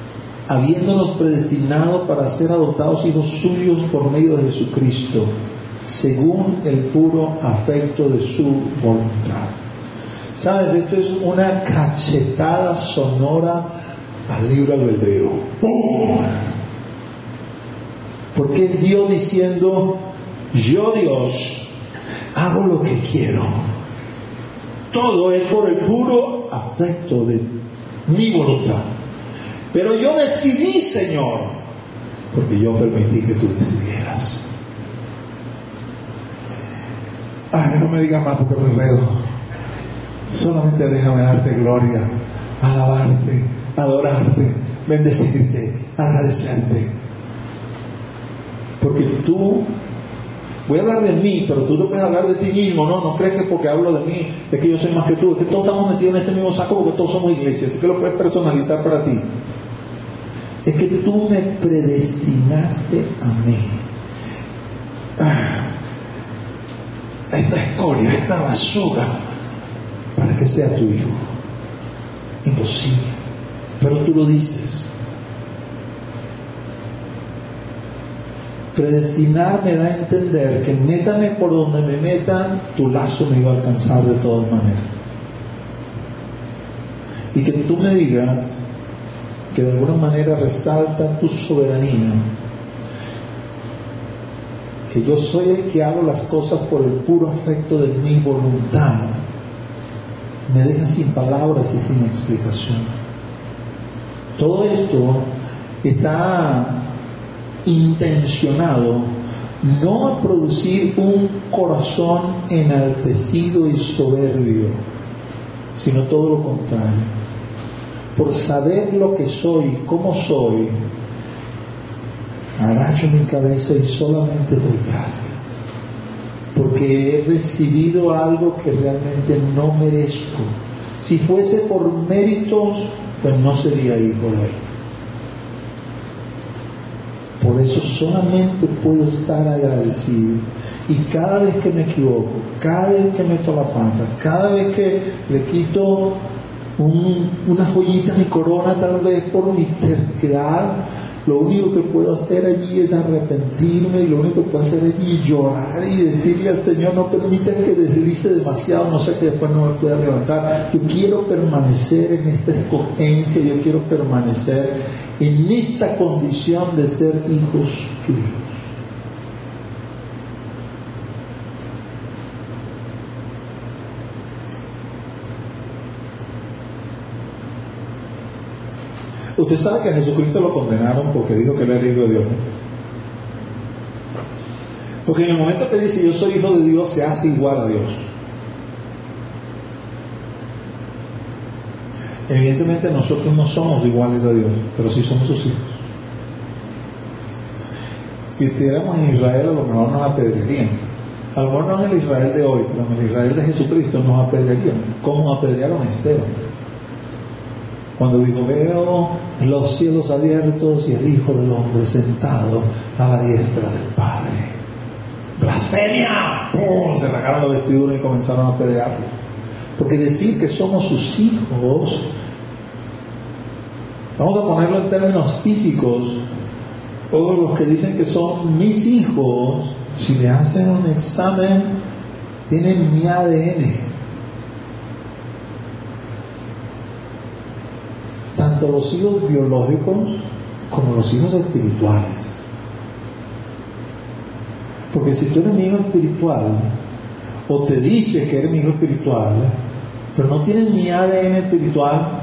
habiéndonos predestinado para ser adoptados hijos suyos por medio de Jesucristo, según el puro afecto de su voluntad. ¿Sabes? Esto es una cachetada sonora al libre albedrío. ¡Pum! Porque es Dios diciendo, yo Dios hago lo que quiero. Todo es por el puro afecto de mi voluntad. Pero yo decidí, Señor, porque yo permití que tú decidieras. Ay, no me digas más porque me enredo. Solamente déjame darte gloria, alabarte, adorarte, bendecirte, agradecerte. Porque tú, voy a hablar de mí, pero tú no puedes hablar de ti mismo. No, no crees que porque hablo de mí es que yo soy más que tú. Es que todos estamos metidos en este mismo saco porque todos somos iglesia. Así que lo puedes personalizar para ti. Es que tú me predestinaste a mí. Ah, esta escoria, esta basura, para que sea tu hijo. Imposible. Pero tú lo dices. Predestinar me da a entender que métame por donde me metan, tu lazo me iba a alcanzar de todas maneras. Y que tú me digas que de alguna manera resalta tu soberanía, que yo soy el que hago las cosas por el puro afecto de mi voluntad, me deja sin palabras y sin explicación. Todo esto está intencionado no a producir un corazón enaltecido y soberbio, sino todo lo contrario. Por saber lo que soy y cómo soy, agacho mi cabeza y solamente doy gracias, porque he recibido algo que realmente no merezco. Si fuese por méritos, pues no sería hijo de Él. Por eso solamente puedo estar agradecido. Y cada vez que me equivoco, cada vez que meto la pata, cada vez que le quito un, una joyita a mi corona, tal vez por mi terquedad, lo único que puedo hacer allí es arrepentirme, y lo único que puedo hacer allí es llorar y decirle al Señor, no permita que deslice demasiado, no sé que después no me pueda levantar. Yo quiero permanecer en esta escogencia, yo quiero permanecer en esta condición de ser hijos tuyos. Usted sabe que a Jesucristo lo condenaron porque dijo que él era hijo de Dios, ¿no? Porque en el momento que dice yo soy hijo de Dios, se hace igual a Dios. Evidentemente nosotros no somos iguales a Dios, pero sí somos sus hijos. Si estuviéramos en Israel, a lo mejor nos apedrearían. A lo mejor no en el Israel de hoy, pero en el Israel de Jesucristo nos apedrearían. ¿Cómo apedrearon a Esteban? Cuando dijo, veo los cielos abiertos y el Hijo del Hombre sentado a la diestra del Padre. ¡Blasfemia! ¡Pum! Se rasgaron los vestiduras y comenzaron a apedrearlo. Porque decir que somos sus hijos, vamos a ponerlo en términos físicos, todos los que dicen que son mis hijos, si le hacen un examen, tienen mi A D N. Tanto los hijos biológicos como los hijos espirituales. Porque si tú eres mi hijo espiritual, o te dices que eres mi hijo espiritual, pero no tienes mi A D N espiritual,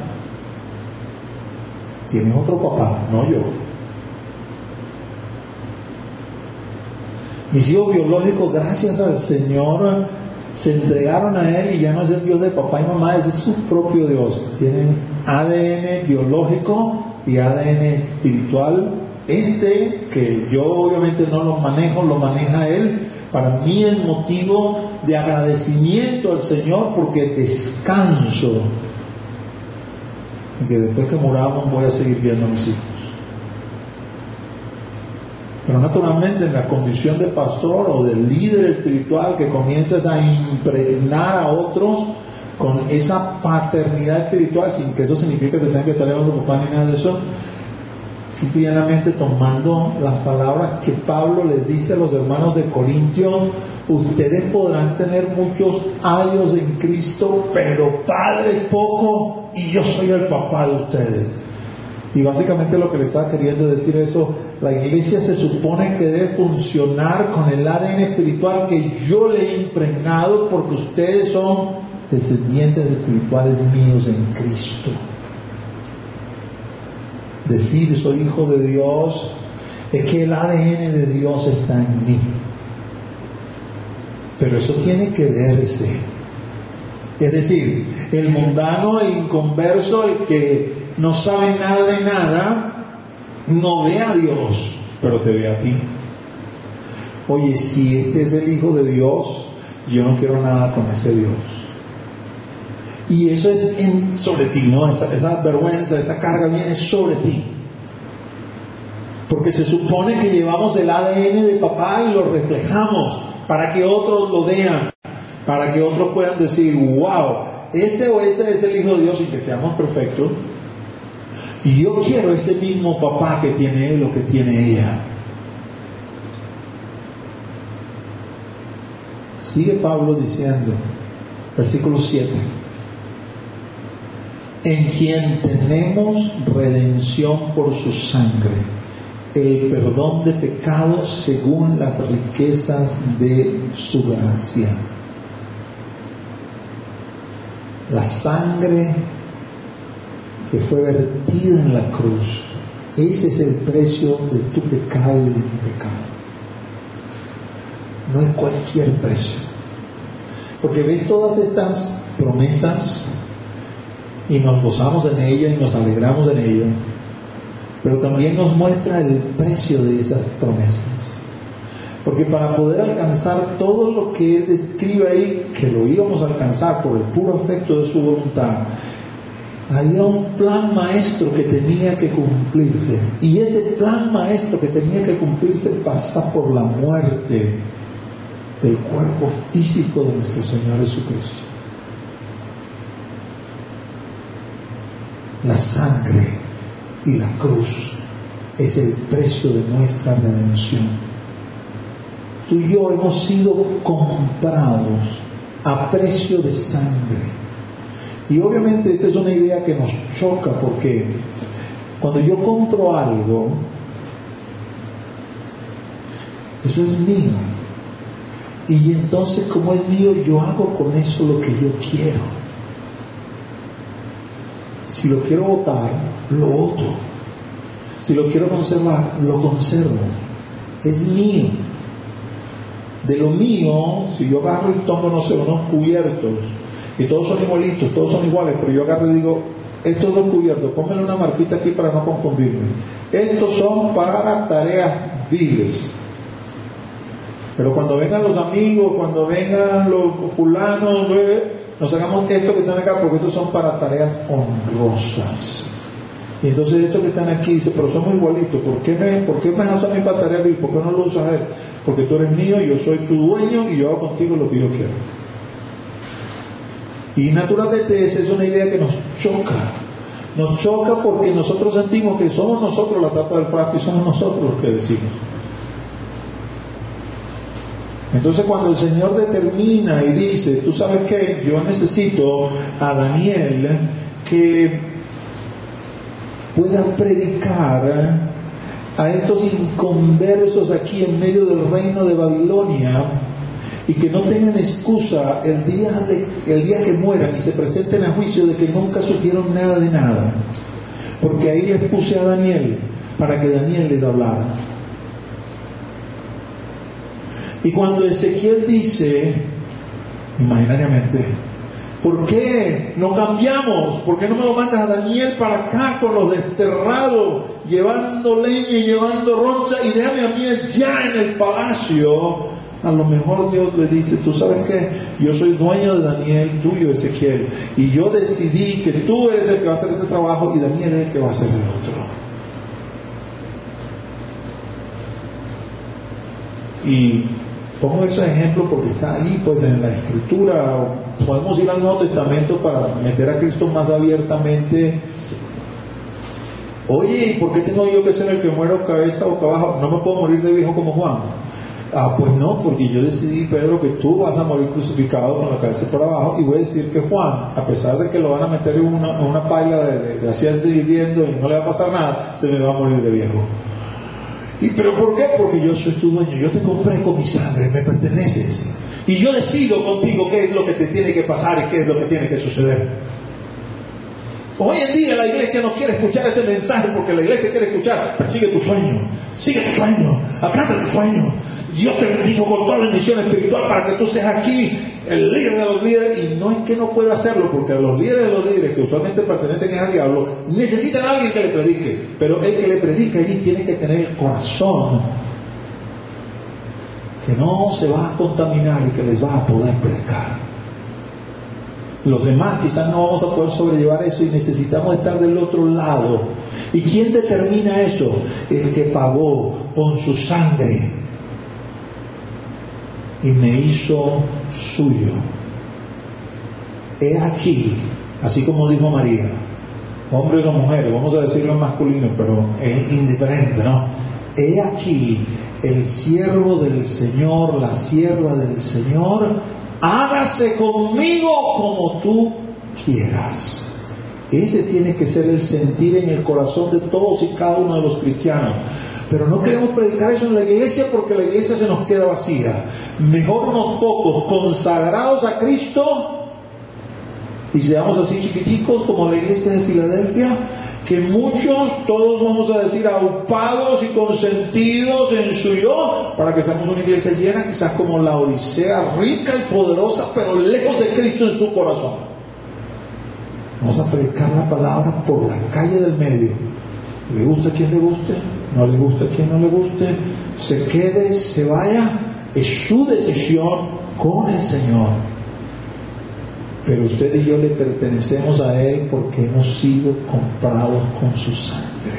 tienes otro papá, no yo. Mis hijos biológicos, gracias al Señor, se entregaron a Él y ya no es el Dios de papá y mamá, es su propio Dios. Tienen A D N biológico y A D N espiritual. Este, que yo obviamente no lo manejo, lo maneja Él. Para mí es motivo de agradecimiento al Señor porque descanso y que después que muramos voy a seguir viendo a mis hijos. Pero naturalmente en la condición de pastor o de líder espiritual, que comienzas a impregnar a otros con esa paternidad espiritual, sin que eso signifique que tengas que estar lejos de papá ni nada de eso, simplemente tomando las palabras que Pablo les dice a los hermanos de Corintios: ustedes podrán tener muchos años en Cristo, pero padre poco, y yo soy el papá de ustedes. Y básicamente lo que le estaba queriendo decir eso, la iglesia se supone que debe funcionar con el A D N espiritual que yo le he impregnado, porque ustedes son descendientes espirituales míos en Cristo. Decir soy hijo de Dios es que el A D N de Dios está en mí. Pero eso tiene que verse. Es decir, el mundano, el inconverso, el que no sabe nada de nada, no ve a Dios, pero te ve a ti. Oye, si este es el Hijo de Dios, yo no quiero nada con ese Dios. Y eso es en, sobre ti, ¿no? Esa, esa vergüenza, esa carga viene sobre ti. Porque se supone que llevamos el A D N de papá y lo reflejamos para que otros lo vean, para que otros puedan decir: wow, ese o ese es el Hijo de Dios, y que seamos perfectos. Y yo quiero ese mismo papá que tiene él o que tiene ella. Sigue Pablo diciendo, versículo siete: en quien tenemos redención por su sangre, el perdón de pecados según las riquezas de su gracia. La sangre que fue vertida en la cruz, ese es el precio de tu pecado y de mi pecado. No es cualquier precio, porque ves todas estas promesas y nos gozamos en ella y nos alegramos en ella, pero también nos muestra el precio de esas promesas, porque para poder alcanzar todo lo que él describe ahí, que lo íbamos a alcanzar por el puro efecto de su voluntad, había un plan maestro que tenía que cumplirse, y ese plan maestro que tenía que cumplirse pasa por la muerte del cuerpo físico de nuestro Señor Jesucristo. La sangre y la cruz es el precio de nuestra redención. Tú y yo hemos sido comprados a precio de sangre. Y obviamente esta es una idea que nos choca, porque cuando yo compro algo, eso es mío, y entonces como es mío, yo hago con eso lo que yo quiero. Si lo quiero botar, lo boto. Si lo quiero conservar, lo conservo. Es mío. De lo mío, si yo agarro y tomo, no sé, unos cubiertos, y todos son igualitos, todos son iguales, pero yo agarro y digo: estos dos cubiertos, pónganle una marquita aquí para no confundirme, estos son para tareas viles. Pero cuando vengan los amigos, cuando vengan los fulanos, nos hagamos esto que están acá, porque estos son para tareas honrosas. Y entonces estos que están aquí dice: pero somos igualitos, ¿por qué me, por qué me usas a mí para tareas viles? ¿Por qué no lo usas a él? Porque tú eres mío, yo soy tu dueño y yo hago contigo lo que yo quiero. Y naturalmente esa es una idea que nos choca. Nos choca porque nosotros sentimos que somos nosotros la tapa del frasco y somos nosotros los que decimos. Entonces cuando el Señor determina y dice: tú sabes qué, yo necesito a Daniel que pueda predicar a estos inconversos aquí en medio del reino de Babilonia, y que no tengan excusa el día, de, el día que mueran y se presenten a juicio de que nunca supieron nada de nada, porque ahí les puse a Daniel para que Daniel les hablara. Y cuando Ezequiel dice, imaginariamente: ¿por qué no cambiamos? ¿Por qué no me lo mandas a Daniel para acá con los desterrados, llevando leña y llevando roncha, y déjame a mí allá en el palacio? A lo mejor Dios le dice: tú sabes qué, yo soy dueño de Daniel, tuyo Ezequiel, y yo decidí que tú eres el que va a hacer este trabajo y Daniel es el que va a hacer el otro. Y pongo esos ejemplos porque está ahí pues en la Escritura. Podemos ir al Nuevo Testamento para meter a Cristo más abiertamente. Oye, ¿y por qué tengo yo que ser el que muero cabeza boca abajo? ¿No me puedo morir de viejo como Juan? Ah, pues no, porque yo decidí, Pedro, que tú vas a morir crucificado con la cabeza por abajo, y voy a decir que Juan, a pesar de que lo van a meter en una, en una paila de, de, de aceite hirviendo y no le va a pasar nada, se me va a morir de viejo. ¿Y pero por qué? Porque yo soy tu dueño, yo te compré con mi sangre, me perteneces, y yo decido contigo qué es lo que te tiene que pasar y qué es lo que tiene que suceder. Hoy en día la iglesia no quiere escuchar ese mensaje, porque la iglesia quiere escuchar: persigue tu sueño, sigue tu sueño, alcanza tu sueño, Dios te bendijo con toda bendición espiritual para que tú seas aquí el líder de los líderes. Y no es que no pueda hacerlo, porque los líderes de los líderes, que usualmente pertenecen al diablo, necesitan a alguien que le predique, pero el que le predique allí tiene que tener el corazón que no se va a contaminar y que les va a poder predicar. Los demás quizás no vamos a poder sobrellevar eso, y necesitamos estar del otro lado. ¿Y quién determina eso? El que pagó con su sangre y me hizo suyo. He aquí, así como dijo María, hombres o mujeres, vamos a decirlo en masculino, pero es indiferente, ¿no? He aquí el siervo del Señor, la sierva del Señor, hágase conmigo como tú quieras. Ese tiene que ser el sentir en el corazón de todos y cada uno de los cristianos. Pero no queremos predicar eso en la iglesia, porque la iglesia se nos queda vacía. Mejor unos pocos consagrados a Cristo, y seamos así chiquiticos como la iglesia de Filadelfia, que muchos, todos vamos a decir, aupados y consentidos en su yo, para que seamos una iglesia llena, quizás como la Odisea, rica y poderosa, pero lejos de Cristo en su corazón. Vamos a predicar la palabra por la calle del medio. Le gusta a quien le guste, no le gusta a quien no le guste, se quede, se vaya, es su decisión con el Señor. Pero usted y yo le pertenecemos a Él porque hemos sido comprados con su sangre.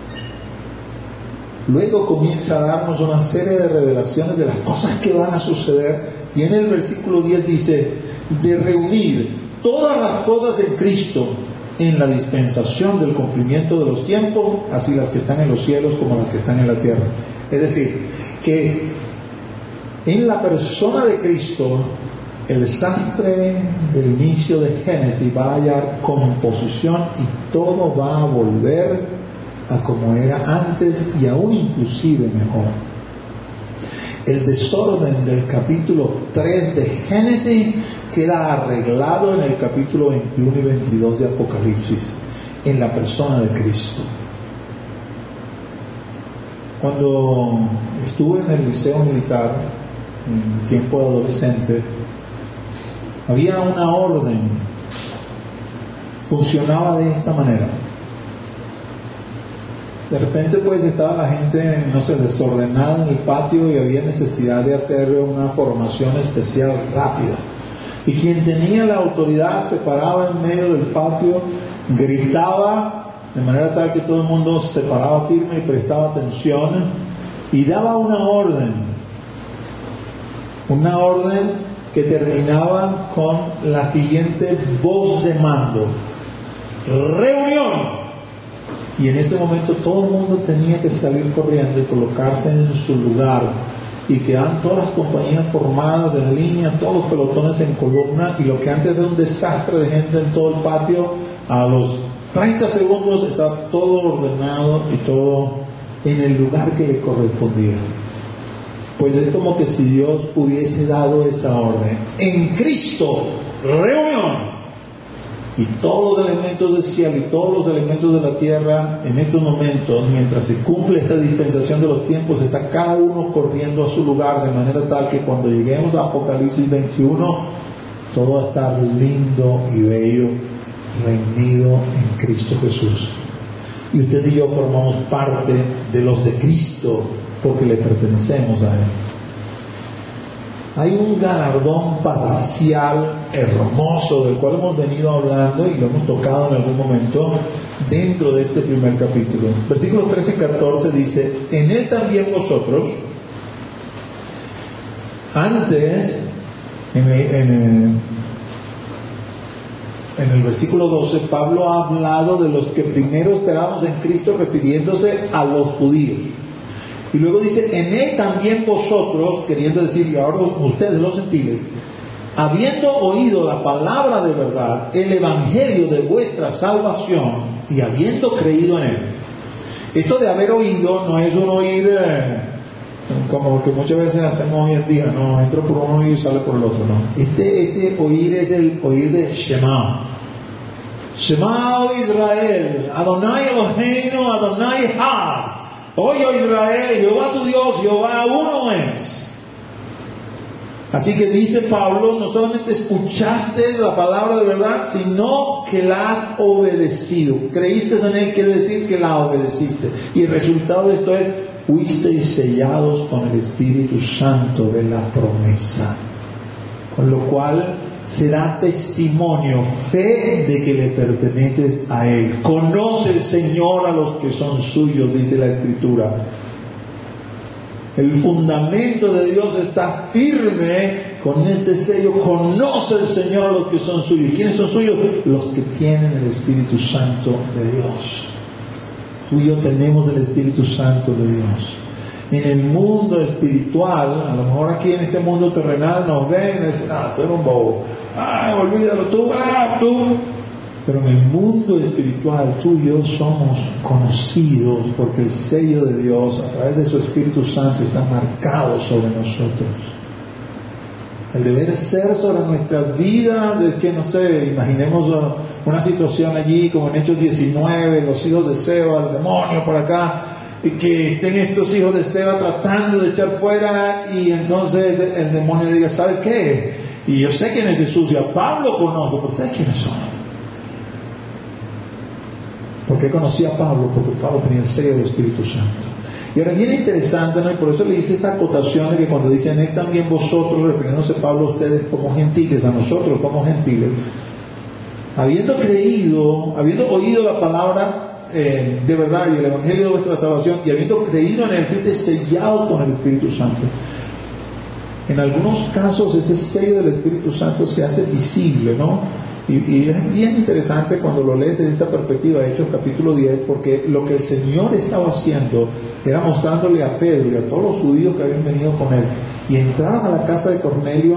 Luego comienza a darnos una serie de revelaciones de las cosas que van a suceder, y en el versículo diez dice: de reunir todas las cosas en Cristo, en la dispensación del cumplimiento de los tiempos, así las que están en los cielos como las que están en la tierra. Es decir, que en la persona de Cristo, el sastre del inicio de Génesis va a hallar composición, y todo va a volver a como era antes, y aún inclusive mejor. El desorden del capítulo tres de Génesis queda arreglado en el capítulo veintiuno y veintidós de Apocalipsis, en la persona de Cristo. Cuando estuve en el liceo militar, en mi tiempo de adolescente, había una orden, funcionaba de esta manera. De repente pues estaba la gente, no sé, desordenada en el patio, y había necesidad de hacer una formación especial rápida. Y quien tenía la autoridad se paraba en medio del patio, gritaba de manera tal que todo el mundo se paraba firme y prestaba atención, y daba una orden, una orden que terminaba con la siguiente voz de mando: reunión. Y en ese momento todo el mundo tenía que salir corriendo y colocarse en su lugar, y quedaban todas las compañías formadas en línea, todos los pelotones en columna, y lo que antes era un desastre de gente en todo el patio, a los treinta segundos estaba todo ordenado y todo en el lugar que le correspondía. Pues es como que si Dios hubiese dado esa orden: en Cristo, reunión. Y todos los elementos del cielo y todos los elementos de la tierra, en estos momentos, mientras se cumple esta dispensación de los tiempos, está cada uno corriendo a su lugar, de manera tal que cuando lleguemos a Apocalipsis veintiuno, todo va a estar lindo y bello, reunido en Cristo Jesús. Y usted y yo formamos parte de los de Cristo, porque le pertenecemos a Él. Hay un galardón parcial hermoso del cual hemos venido hablando y lo hemos tocado en algún momento dentro de este primer capítulo. Versículos trece y catorce dice: en Él también vosotros, antes, en, en, en el versículo doce, Pablo ha hablado de los que primero esperamos en Cristo, refiriéndose a los judíos. Y luego dice, en él también vosotros, queriendo decir, y ahora ustedes los gentiles, habiendo oído la palabra de verdad, el evangelio de vuestra salvación, y habiendo creído en él. Esto de haber oído no es un oír eh, como lo que muchas veces hacemos hoy en día, no, entro por un oído y sale por el otro, no. Este, este oír es el oír de Shema. Shema Israel, Adonai Eloheinu, Adonai Echad. Oye Israel, Jehová tu Dios, Jehová uno es. Así que dice Pablo, no solamente escuchaste la palabra de verdad, sino que la has obedecido. Creíste en él, quiere decir que la obedeciste. Y el resultado de esto es, fuisteis sellados con el Espíritu Santo de la promesa. Con lo cual será testimonio, fe de que le perteneces a él. Conoce el Señor a los que son suyos, dice la Escritura. El fundamento de Dios está firme con este sello. Conoce el Señor a los que son suyos. ¿Quiénes son suyos? Los que tienen el Espíritu Santo de Dios. Tú y yo tenemos el Espíritu Santo de Dios. En el mundo espiritual, a lo mejor aquí en este mundo terrenal nos ven y dicen, ah, tú eres un bobo, ah, olvídalo tú, ah, tú. Pero en el mundo espiritual tú y yo somos conocidos porque el sello de Dios a través de su Espíritu Santo está marcado sobre nosotros. El deber ser sobre nuestra vida, de que no sé, imaginemos una situación allí como en Hechos diecinueve, los hijos de Seba, el demonio por acá, y que estén estos hijos de Seba tratando de echar fuera, y entonces el demonio diga, ¿sabes qué? Y yo sé quién es Jesús, y a Pablo conozco, pero ¿ustedes quiénes son? ¿Por qué conocí a Pablo? Porque Pablo tenía el sello del Espíritu Santo. Y ahora viene interesante, ¿no? Y por eso le dice esta acotación de que cuando dice en él también vosotros, refiriéndose Pablo a ustedes como gentiles, a nosotros como gentiles, habiendo creído, habiendo oído la palabra eh, de verdad y el evangelio de vuestra salvación, y habiendo creído en él, fuiste sellados con el Espíritu Santo. En algunos casos ese sello del Espíritu Santo se hace visible, ¿no? Y, y es bien interesante cuando lo lees desde esa perspectiva, de Hechos capítulo diez, porque lo que el Señor estaba haciendo era mostrándole a Pedro y a todos los judíos que habían venido con él, y entraban a la casa de Cornelio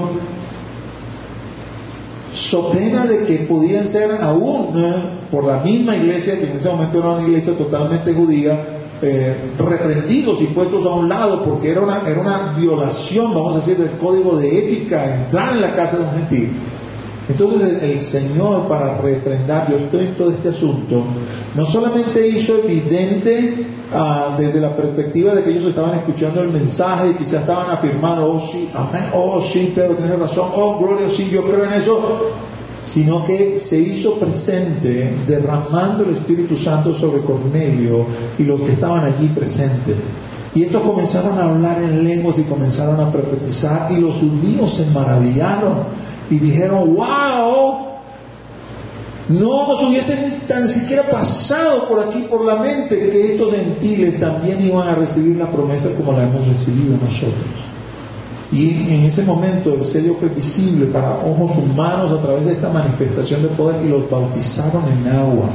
so pena de que podían ser aún, ¿eh? por la misma iglesia, que en ese momento era una iglesia totalmente judía, eh, reprendidos y puestos a un lado, porque era una, era una violación, vamos a decir, del código de ética, entrar en la casa de un gentil. Entonces el, el Señor, para refrendar, yo estoy en todo este asunto, no solamente hizo evidente uh, desde la perspectiva de que ellos estaban escuchando el mensaje y quizás estaban afirmando, oh sí, amén, oh sí, Pedro tiene razón, oh gloria, sí, yo creo en eso, sino que se hizo presente derramando el Espíritu Santo sobre Cornelio y los que estaban allí presentes. Y estos comenzaron a hablar en lenguas y comenzaron a profetizar, y los judíos se maravillaron y dijeron, wow, no nos hubiese ni tan siquiera pasado por aquí por la mente que estos gentiles también iban a recibir la promesa como la hemos recibido nosotros. Y en ese momento el sello fue visible para ojos humanos a través de esta manifestación de poder, y los bautizaron en agua.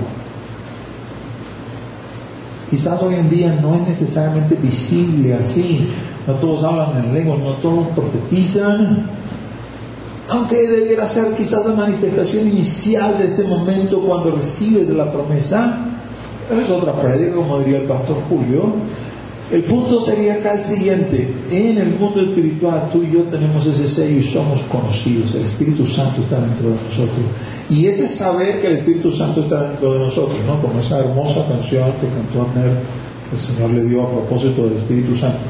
Quizás hoy en día no es necesariamente visible así, no todos hablan en lenguas, no todos profetizan, aunque debiera ser quizás la manifestación inicial de este momento cuando recibes la promesa. Es otra prédica, como diría el pastor Julio. El punto sería acá el siguiente: en el mundo espiritual tú y yo tenemos ese sello y somos conocidos. El Espíritu Santo está dentro de nosotros, y ese saber que el Espíritu Santo está dentro de nosotros, ¿no? Como esa hermosa canción que cantó Abner, que el Señor le dio a propósito del Espíritu Santo.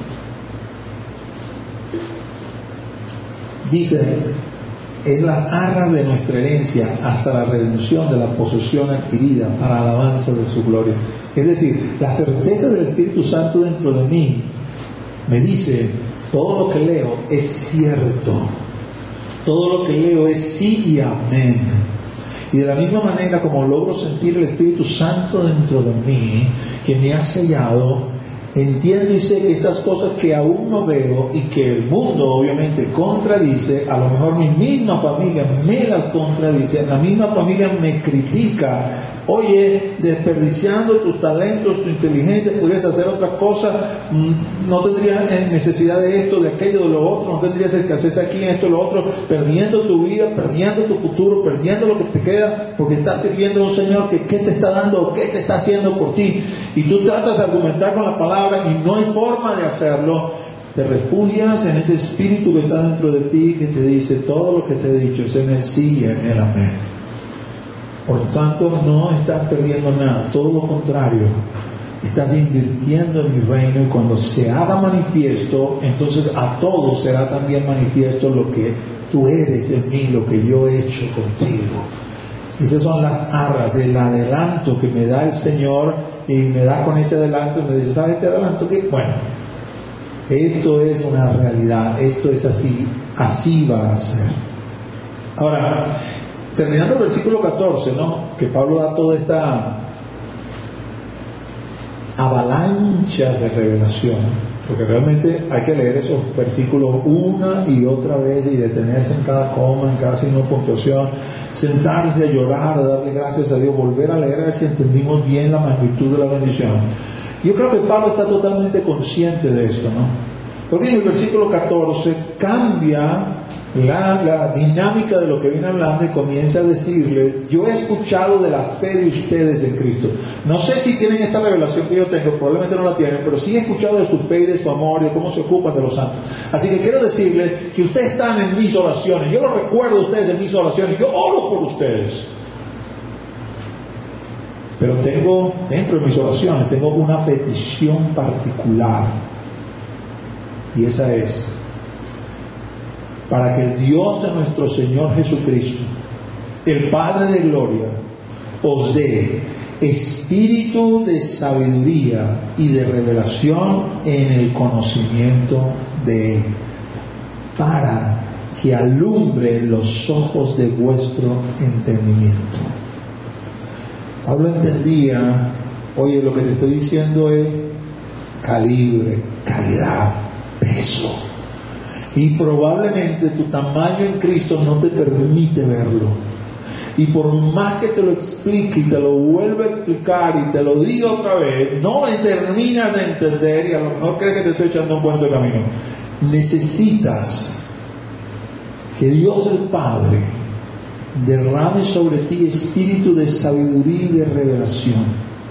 Dice: es las arras de nuestra herencia hasta la redención de la posesión adquirida para alabanza de su gloria. Es decir, la certeza del Espíritu Santo dentro de mí me dice, todo lo que leo es cierto, todo lo que leo es sí y amén. Y de la misma manera como logro sentir el Espíritu Santo dentro de mí, que me ha sellado, entiendo y sé que estas cosas que aún no veo y que el mundo obviamente contradice, a lo mejor mi misma familia me las contradice, la misma familia me critica. Oye, desperdiciando tus talentos, tu inteligencia, podrías hacer otra cosa, no tendrías necesidad de esto, de aquello, de lo otro, no tendrías escasez aquí, en esto, lo otro, perdiendo tu vida, perdiendo tu futuro, perdiendo lo que te queda, porque estás sirviendo a un Señor que qué te está dando, qué te está haciendo por ti, y tú tratas de argumentar con la palabra y no hay forma de hacerlo. Te refugias en ese espíritu que está dentro de ti, que te dice todo lo que te he dicho es en el sí y en el amén. Por tanto, no estás perdiendo nada, todo lo contrario, estás invirtiendo en mi reino, y cuando se haga manifiesto, entonces a todos será también manifiesto lo que tú eres en mí, lo que yo he hecho contigo. Esas son las arras, el adelanto que me da el Señor, y me da con ese adelanto y me dice, ¿sabes qué adelanto? ¿Qué? Bueno, esto es una realidad, esto es así, así va a ser. Ahora, terminando el versículo catorce, ¿no? Que Pablo da toda esta avalancha de revelación, porque realmente hay que leer esos versículos una y otra vez y detenerse en cada coma, en cada signo de puntuación, sentarse a llorar, a darle gracias a Dios, volver a leer a ver si entendimos bien la magnitud de la bendición. Yo creo que Pablo está totalmente consciente de esto, ¿no? Porque en el versículo catorce cambia La, la dinámica de lo que viene hablando y comienza a decirle, yo he escuchado de la fe de ustedes en Cristo. No sé si tienen esta revelación que yo tengo, probablemente no la tienen, pero sí he escuchado de su fe y de su amor y de cómo se ocupan de los santos. Así que quiero decirles que ustedes están en mis oraciones. Yo los recuerdo a ustedes en mis oraciones. Yo oro por ustedes. Pero tengo, dentro de mis oraciones, tengo una petición particular. Y esa es, para que el Dios de nuestro Señor Jesucristo, el Padre de gloria, os dé espíritu de sabiduría y de revelación en el conocimiento de Él, para que alumbre los ojos de vuestro entendimiento. Pablo entendía, oye, lo que te estoy diciendo es calibre, calidad, peso. Y probablemente tu tamaño en Cristo no te permite verlo. Y por más que te lo explique y te lo vuelva a explicar y te lo diga otra vez, no terminas de entender y a lo mejor crees que te estoy echando un cuento de camino. Necesitas que Dios el Padre derrame sobre ti espíritu de sabiduría y de revelación.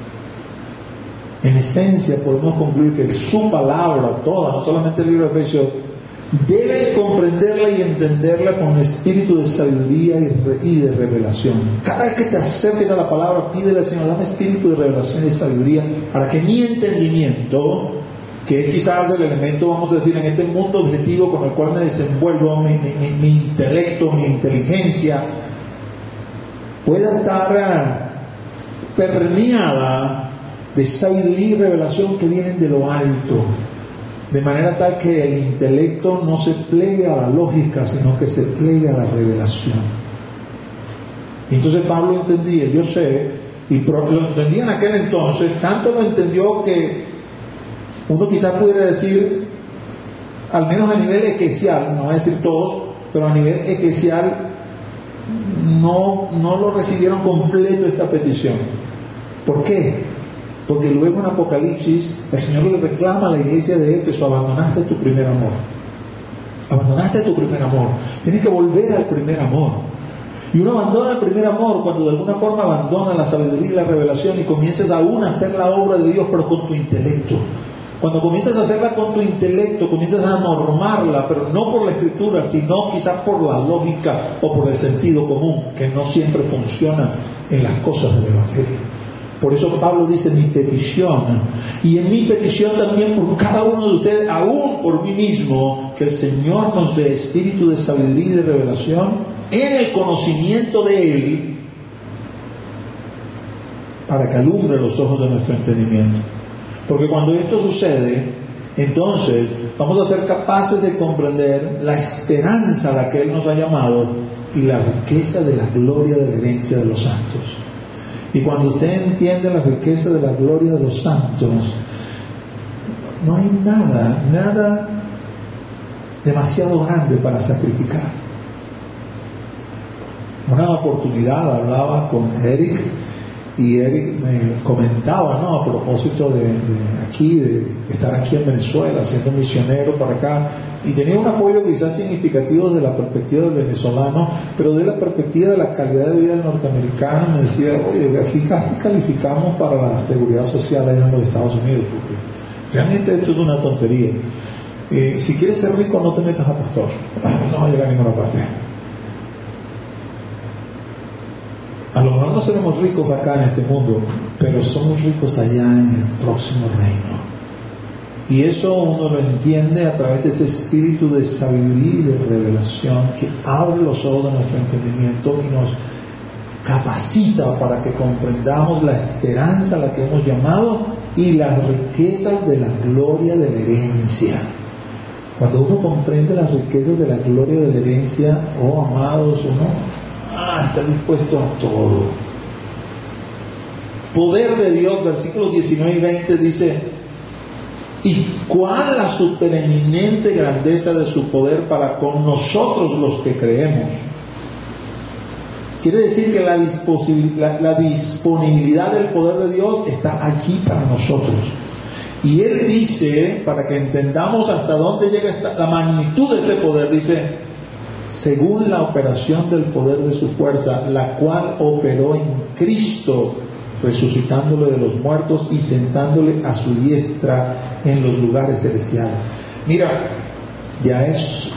En esencia podemos concluir que su palabra toda, no solamente el libro de Efesios, debes comprenderla y entenderla con espíritu de sabiduría y de revelación. Cada vez que te acerques a la palabra, pídele al Señor, dame espíritu de revelación y de sabiduría para que mi entendimiento, que es quizás el elemento, vamos a decir, en este mundo objetivo con el cual me desenvuelvo, mi, mi, mi intelecto, mi inteligencia, pueda estar permeada de sabiduría y revelación que vienen de lo alto, de manera tal que el intelecto no se plegue a la lógica, sino que se plegue a la revelación. Y entonces Pablo entendía, yo sé, y lo entendía en aquel entonces, tanto lo entendió que uno quizás pudiera decir, al menos a nivel eclesial, no voy a decir todos, pero a nivel eclesial no, no lo recibieron completo esta petición. ¿Por qué? Porque luego en Apocalipsis el Señor le reclama a la iglesia de Éfeso, abandonaste tu primer amor. Abandonaste tu primer amor. Tienes que volver al primer amor. Y uno abandona el primer amor cuando de alguna forma abandona la sabiduría y la revelación y comienzas aún a hacer la obra de Dios, pero con tu intelecto. Cuando comienzas a hacerla con tu intelecto, comienzas a normarla, pero no por la escritura, sino quizás por la lógica o por el sentido común, que no siempre funciona en las cosas del Evangelio. Por eso Pablo dice mi petición, y en mi petición también por cada uno de ustedes, aún por mí mismo, que el Señor nos dé espíritu de sabiduría y de revelación en el conocimiento de Él, para que alumbre los ojos de nuestro entendimiento. Porque cuando esto sucede, entonces vamos a ser capaces de comprender la esperanza a la que Él nos ha llamado y la riqueza de la gloria de la herencia de los santos. Y cuando usted entiende la riqueza de la gloria de los santos, no hay nada, nada demasiado grande para sacrificar. Una oportunidad hablaba con Eric y Eric me comentaba, ¿no?, a propósito de, de aquí, de estar aquí en Venezuela, siendo misionero para acá, y tenía un apoyo quizás significativo de la perspectiva del venezolano, pero de la perspectiva de la calidad de vida del norteamericano. Me decía, oye, aquí casi calificamos para la seguridad social allá en los Estados Unidos, porque realmente esto es una tontería. Eh, si quieres ser rico, no te metas a pastor, no va a llegar a ninguna parte. A lo mejor no seremos ricos acá en este mundo, pero somos ricos allá en el próximo reino. Y eso uno lo entiende a través de ese espíritu de sabiduría y de revelación que abre los ojos de nuestro entendimiento y nos capacita para que comprendamos la esperanza a la que hemos llamado y las riquezas de la gloria de la herencia. Cuando uno comprende las riquezas de la gloria de la herencia, oh amados, uno ah, está dispuesto a todo. Poder de Dios, versículos diecinueve y veinte dice: y cuál la supereminente grandeza de su poder para con nosotros los que creemos. Quiere decir que la, la, la disponibilidad del poder de Dios está aquí para nosotros. Y Él dice, para que entendamos hasta dónde llega esta, la magnitud de este poder, dice: según la operación del poder de su fuerza, la cual operó en Cristo, resucitándole de los muertos y sentándole a su diestra en los lugares celestiales. Mira, ya es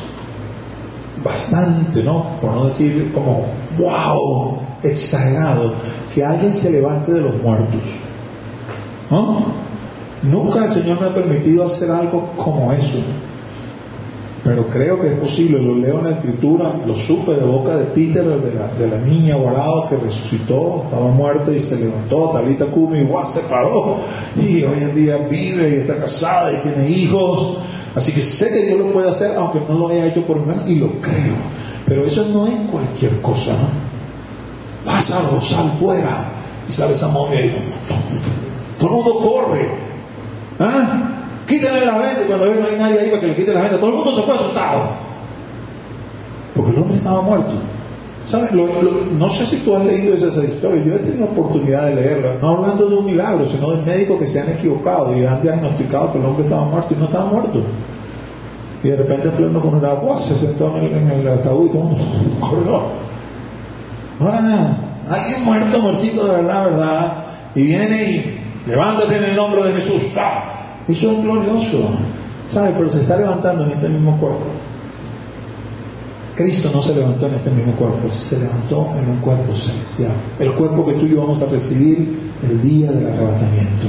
bastante, ¿no?, por no decir como wow, exagerado, que alguien se levante de los muertos, ¿no? Nunca el Señor me ha permitido hacer algo como eso, pero creo que es posible. Lo leo en la Escritura, lo supe de boca de Peter, de la, de la niña Guardado, que resucitó, estaba muerta y se levantó. Talita Kumi, igual se paró y hoy en día vive y está casada y tiene hijos. Así que sé que Dios lo puede hacer, aunque no lo haya hecho por mi mano, y lo creo. Pero eso no es cualquier cosa, ¿no? Pásalo, sal fuera. Y sale esa momia y todo el mundo corre. ¿Ah? Quítenle la venda, y cuando ve no hay nadie ahí para que le quiten la venda, todo el mundo se fue asustado, porque el hombre estaba muerto. ¿Sabes? Lo, lo, no sé si tú has leído esa, esa historia. Yo he tenido oportunidad de leerla, no hablando de un milagro, sino de médicos que se han equivocado y han diagnosticado que el hombre estaba muerto y no estaba muerto. Y de repente en pleno funeral, ¡guau!, se sentó en el, en el ataúd y todo el mundo corrió. Ahora nada, alguien muerto, muertito de verdad, verdad, y viene y levántate en el nombre de Jesús. ¡Ah! Eso es glorioso, ¿sabe? Pero se está levantando en este mismo cuerpo. Cristo no se levantó en este mismo cuerpo, se levantó en un cuerpo celestial, el cuerpo que tú y yo vamos a recibir el día del arrebatamiento.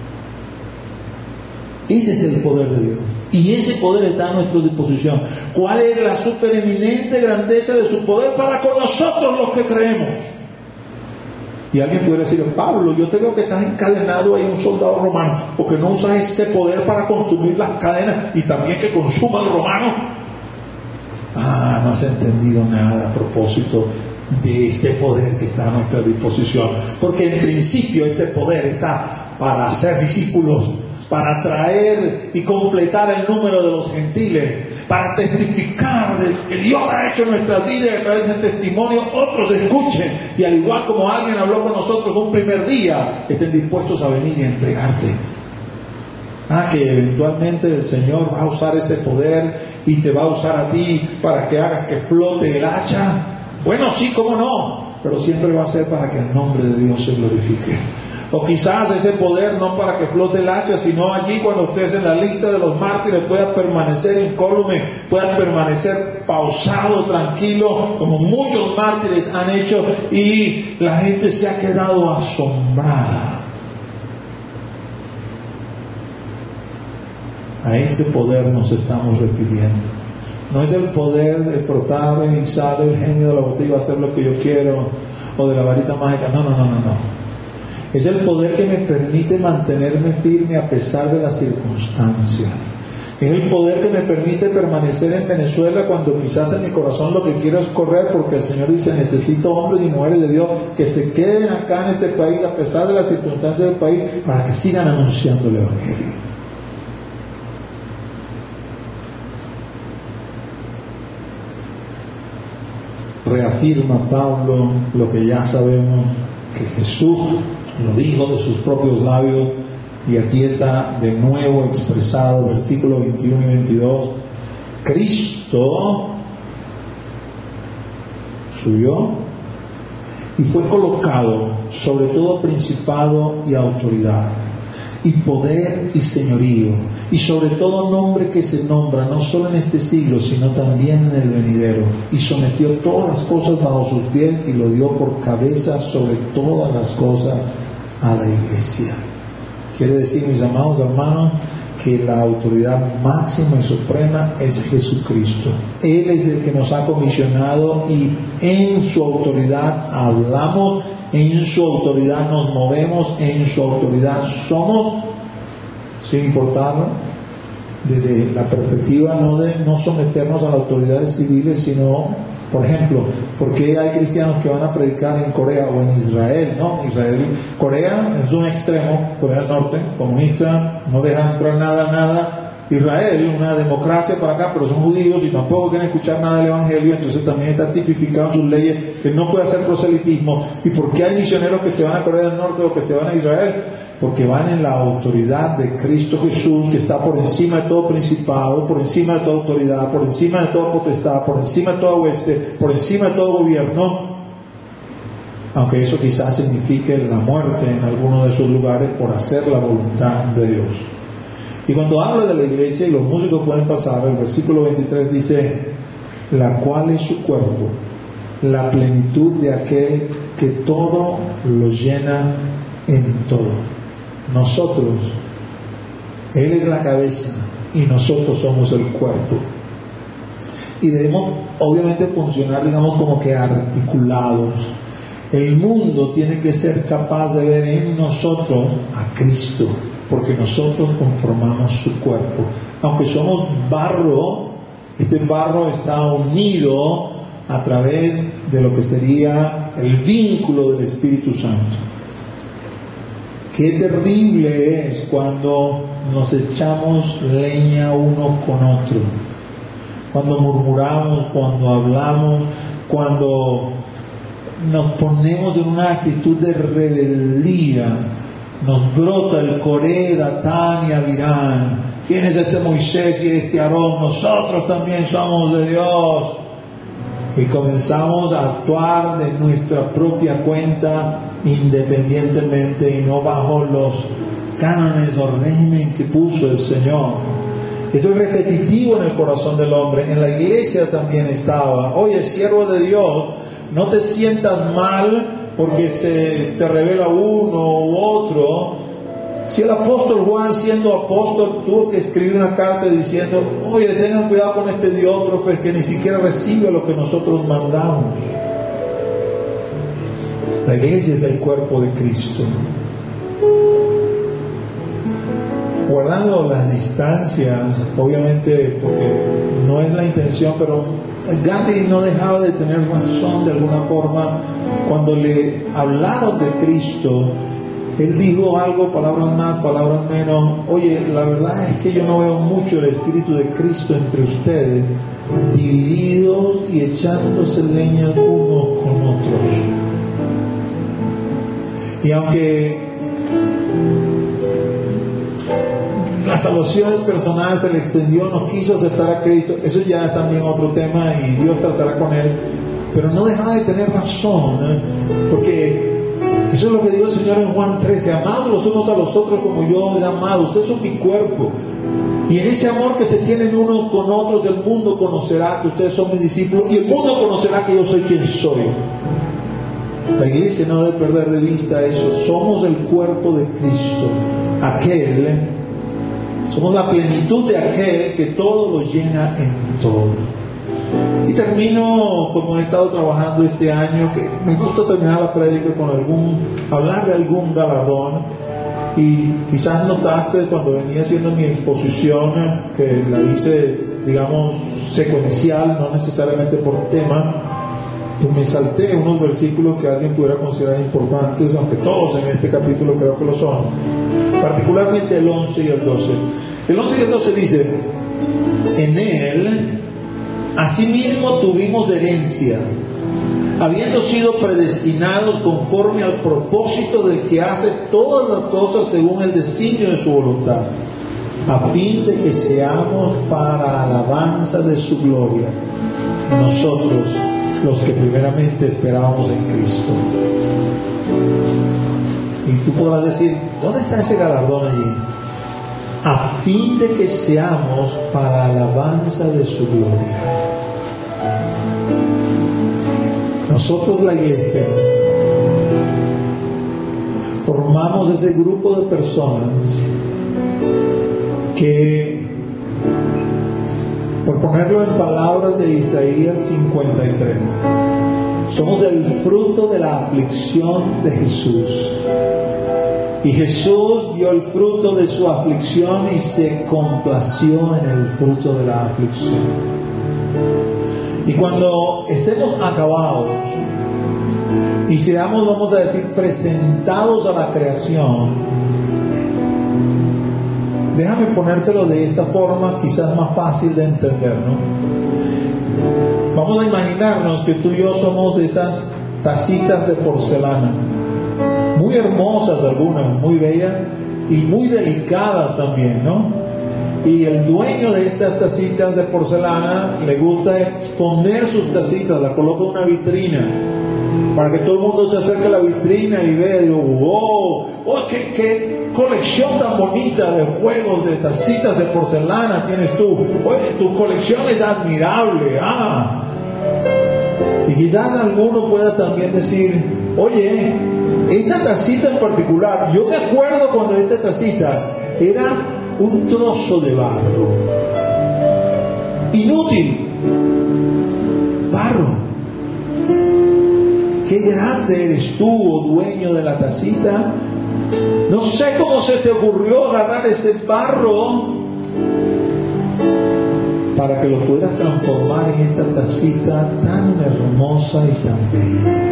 Ese es el poder de Dios, y ese poder está a nuestra disposición. ¿Cuál es la supereminente grandeza de su poder para con nosotros los que creemos? Y alguien pudiera decir: Pablo, yo te veo que estás encadenado ahí a un soldado romano, porque no usas ese poder para consumir las cadenas y también que consuma el romano. Ah, no has entendido nada a propósito de este poder que está a nuestra disposición, porque en principio este poder está para hacer discípulos, para traer y completar el número de los gentiles, para testificar de lo que Dios ha hecho en nuestras vidas, y a través de ese testimonio otros escuchen, y al igual como alguien habló con nosotros un primer día, estén dispuestos a venir y a entregarse. Ah, que eventualmente el Señor va a usar ese poder y te va a usar a ti para que hagas que flote el hacha. Bueno, sí, cómo no, pero siempre va a ser para que el nombre de Dios se glorifique. O quizás ese poder no para que flote el hacha, sino allí cuando ustedes en la lista de los mártires puedan permanecer incólume, puedan permanecer pausado, tranquilo, como muchos mártires han hecho, y la gente se ha quedado asombrada. A ese poder nos estamos refiriendo. No es el poder de frotar y sale el genio de la botella, hacer lo que yo quiero, o de la varita mágica. No, no, no, no, no. Es el poder que me permite mantenerme firme a pesar de las circunstancias. Es el poder que me permite permanecer en Venezuela cuando quizás en mi corazón lo que quiero es correr, porque el Señor dice: necesito hombres y mujeres de Dios que se queden acá en este país a pesar de las circunstancias del país, para que sigan anunciando el Evangelio. reafirma Pablo lo que ya sabemos, que Jesús lo dijo de sus propios labios, y aquí está de nuevo expresado, versículos veintiuno y veintidós. Cristo subió y fue colocado sobre todo principado y autoridad, y poder y señorío, y sobre todo nombre que se nombra no solo en este siglo, sino también en el venidero, y sometió todas las cosas bajo sus pies, y lo dio por cabeza sobre todas las cosas a la iglesia. Quiere decir, mis amados hermanos, que la autoridad máxima y suprema es Jesucristo. Él es el que nos ha comisionado, y en su autoridad hablamos, en su autoridad nos movemos, en su autoridad somos, sin importar desde la perspectiva no de no someternos a las autoridades civiles, sino, por ejemplo, ¿por qué hay cristianos que van a predicar en Corea o en Israel? No, Israel, Corea es un extremo, Corea del Norte, comunista, no deja entrar nada, nada. Israel, una democracia para acá, pero son judíos y tampoco quieren escuchar nada del evangelio, entonces también está tipificado en sus leyes que no puede hacer proselitismo. ¿Y por qué hay misioneros que se van a Corea del Norte o que se van a Israel? Porque van en la autoridad de Cristo Jesús, que está por encima de todo principado, por encima de toda autoridad, por encima de toda potestad, por encima de toda hueste, por encima de todo gobierno, aunque eso quizás signifique la muerte en alguno de esos lugares por hacer la voluntad de Dios. Y cuando habla de la iglesia, y los músicos pueden pasar, el versículo veintitrés dice, la cual es su cuerpo, la plenitud de aquel que todo lo llena en todo. Nosotros, Él es la cabeza y nosotros somos el cuerpo. Y debemos obviamente funcionar, digamos, como que articulados. El mundo tiene que ser capaz de ver en nosotros a Cristo, porque nosotros conformamos su cuerpo. Aunque somos barro, este barro está unido a través de lo que sería el vínculo del Espíritu Santo. Qué terrible es cuando nos echamos leña uno con otro, cuando murmuramos, cuando hablamos, cuando nos ponemos en una actitud de rebeldía. Nos brota el Coré, Datán y Abirán. ¿Quién es este Moisés y este Aarón? Nosotros también somos de Dios. Y comenzamos a actuar de nuestra propia cuenta, independientemente y no bajo los cánones o régimen que puso el Señor. Esto es repetitivo en el corazón del hombre. En la iglesia también estaba. Oye, siervo de Dios, no te sientas mal porque se te revela uno u otro. Si el apóstol Juan, siendo apóstol, tuvo que escribir una carta diciendo, oye, tengan cuidado con este diótrofes que ni siquiera recibe lo que nosotros mandamos. La iglesia es el cuerpo de Cristo. Guardando las distancias, obviamente, porque no es la intención, pero Gandhi no dejaba de tener razón de alguna forma. Cuando le hablaron de Cristo, él dijo algo, palabras más, palabras menos. Oye, la verdad es que yo no veo mucho el Espíritu de Cristo entre ustedes, divididos y echándose leña unos con otros. Y aunque la salvación personal se le extendió, no quiso aceptar a Cristo, eso ya es también otro tema y Dios tratará con él, pero no dejaba de tener razón, ¿eh? Porque eso es lo que dijo el Señor en Juan trece, amados los unos a los otros como yo os he amado, ustedes son mi cuerpo, y en ese amor que se tienen unos con otros, el mundo conocerá que ustedes son mis discípulos, y el mundo conocerá que yo soy quien soy. La iglesia no debe perder de vista eso. Somos el cuerpo de Cristo, aquel, somos la plenitud de aquel que todo lo llena en todo. Y termino, como he estado trabajando este año, que me gusta terminar la prédica con algún, hablar de algún galardón. Y quizás notaste cuando venía haciendo mi exposición, que la hice, digamos, secuencial, no necesariamente por tema, pues me salté unos versículos que alguien pudiera considerar importantes, aunque todos en este capítulo creo que lo son, particularmente el once y el doce. El once y el doce dice, en él asimismo tuvimos herencia, habiendo sido predestinados conforme al propósito del que hace todas las cosas según el designio de su voluntad, a fin de que seamos para alabanza de su gloria, nosotros los que primeramente esperábamos en Cristo. Y tú podrás decir, ¿dónde está ese galardón allí? A fin de que seamos para alabanza de su gloria. Nosotros, la iglesia, formamos ese grupo de personas que, por ponerlo en palabras de Isaías cincuenta y tres, somos el fruto de la aflicción de Jesús. Y Jesús vio el fruto de su aflicción y se complació en el fruto de la aflicción. Y cuando estemos acabados y seamos, vamos a decir, presentados a la creación, déjame ponértelo de esta forma, quizás más fácil de entender, ¿no? Vamos a imaginarnos que tú y yo somos de esas tacitas de porcelana, muy hermosas algunas, muy bellas y muy delicadas también, ¿no? Y el dueño de estas tacitas de porcelana le gusta exponer sus tacitas, la coloca en una vitrina para que todo el mundo se acerque a la vitrina y vea, digo, wow, oh, qué, qué colección tan bonita de juegos, de tacitas de porcelana tienes tú. Oye, tu colección es admirable, ah. Y quizás alguno pueda también decir, oye, esta tacita en particular, yo me acuerdo cuando esta tacita era un trozo de barro, inútil, barro. Qué grande eres tú, oh dueño de la tacita. No sé cómo se te ocurrió agarrar ese barro para que lo pudieras transformar en esta tacita tan hermosa y tan bella.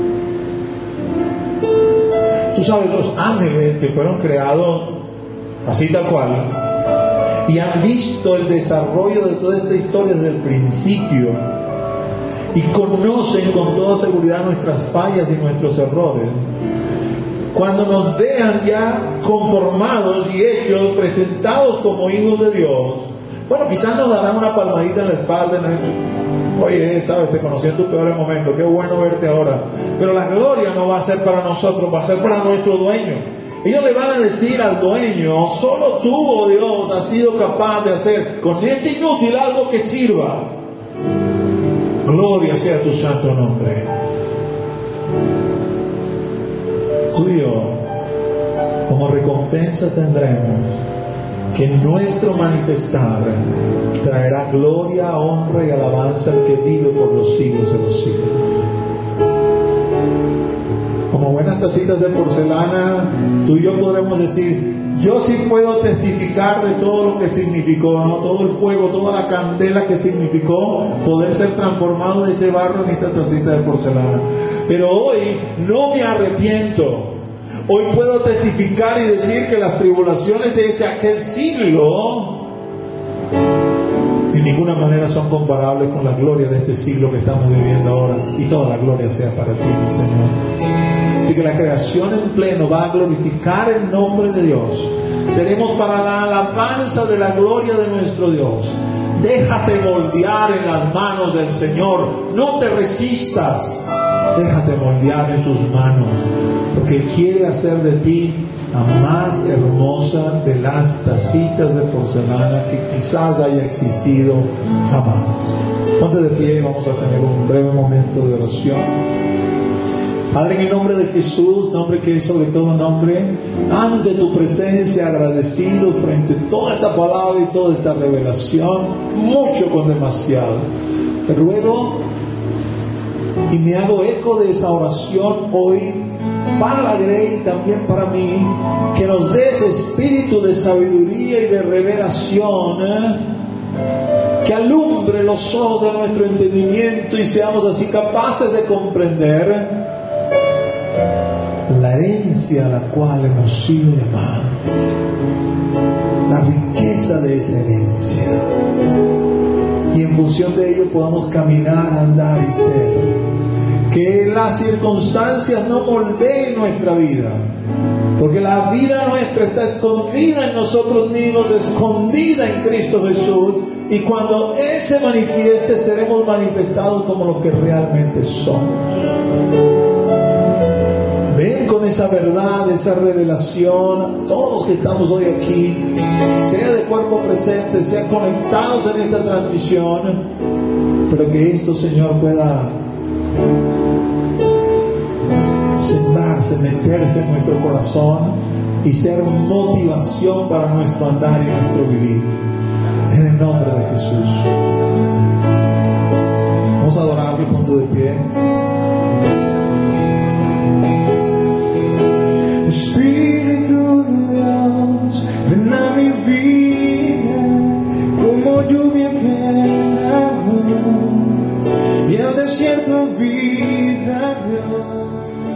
Tú sabes, los ángeles que fueron creados así tal cual y han visto el desarrollo de toda esta historia desde el principio y conocen con toda seguridad nuestras fallas y nuestros errores, cuando nos vean ya conformados y hechos, presentados como hijos de Dios, bueno, quizás nos darán una palmadita en la espalda, ¿no? Oye, sabes, te conocí en tu peor momento, qué bueno verte ahora, pero la gloria no va a ser para nosotros, va a ser para nuestro dueño. Ellos le van a decir al dueño, solo tú, oh Dios, has sido capaz de hacer con este inútil algo que sirva. Gloria sea tu santo nombre. Tú y yo, como recompensa tendremos que nuestro manifestar traerá gloria, honra y alabanza al que vive por los siglos de los siglos. Como buenas tacitas de porcelana, tú y yo podremos decir, yo sí puedo testificar de todo lo que significó, ¿no? Todo el fuego, toda la candela que significó poder ser transformado de ese barro en esta tacita de porcelana. Pero hoy no me arrepiento. Hoy puedo testificar y decir que las tribulaciones de ese aquel siglo en ninguna manera son comparables con la gloria de este siglo que estamos viviendo ahora. Y toda la gloria sea para ti, mi Señor. Así que la creación en pleno va a glorificar el nombre de Dios. Seremos para la alabanza de la gloria de nuestro Dios. Déjate moldear en las manos del Señor. No te resistas. Déjate moldear en sus manos, porque Él quiere hacer de ti la más hermosa de las tacitas de porcelana que quizás haya existido jamás. Ponte de pie y vamos a tener un breve momento de oración. Padre, en el nombre de Jesús, nombre que es sobre todo nombre, ante tu presencia agradecido frente a toda esta palabra y toda esta revelación, mucho con demasiado. Te ruego y me hago eco de esa oración hoy para la Grey y también para mí, que nos des espíritu de sabiduría y de revelación, ¿eh? que alumbre los ojos de nuestro entendimiento y seamos así capaces de comprender la herencia a la cual hemos sido llamados, la riqueza de esa herencia, y en función de ello podamos caminar, andar y ser Que las circunstancias no moldeen nuestra vida, porque la vida nuestra está escondida en nosotros mismos, escondida en Cristo Jesús, y cuando Él se manifieste seremos manifestados como lo que realmente somos. Ven con esa verdad, esa revelación a todos los que estamos hoy aquí, sea de cuerpo presente, sea conectados en esta transmisión, pero que esto, Señor, pueda sembrarse, meterse en nuestro corazón y ser motivación para nuestro andar y nuestro vivir, en el nombre de Jesús. Vamos a adorarle, punto de pie. Espíritu de Dios, ven a mi vida como lluvia que tardó y al desierto vida Dios.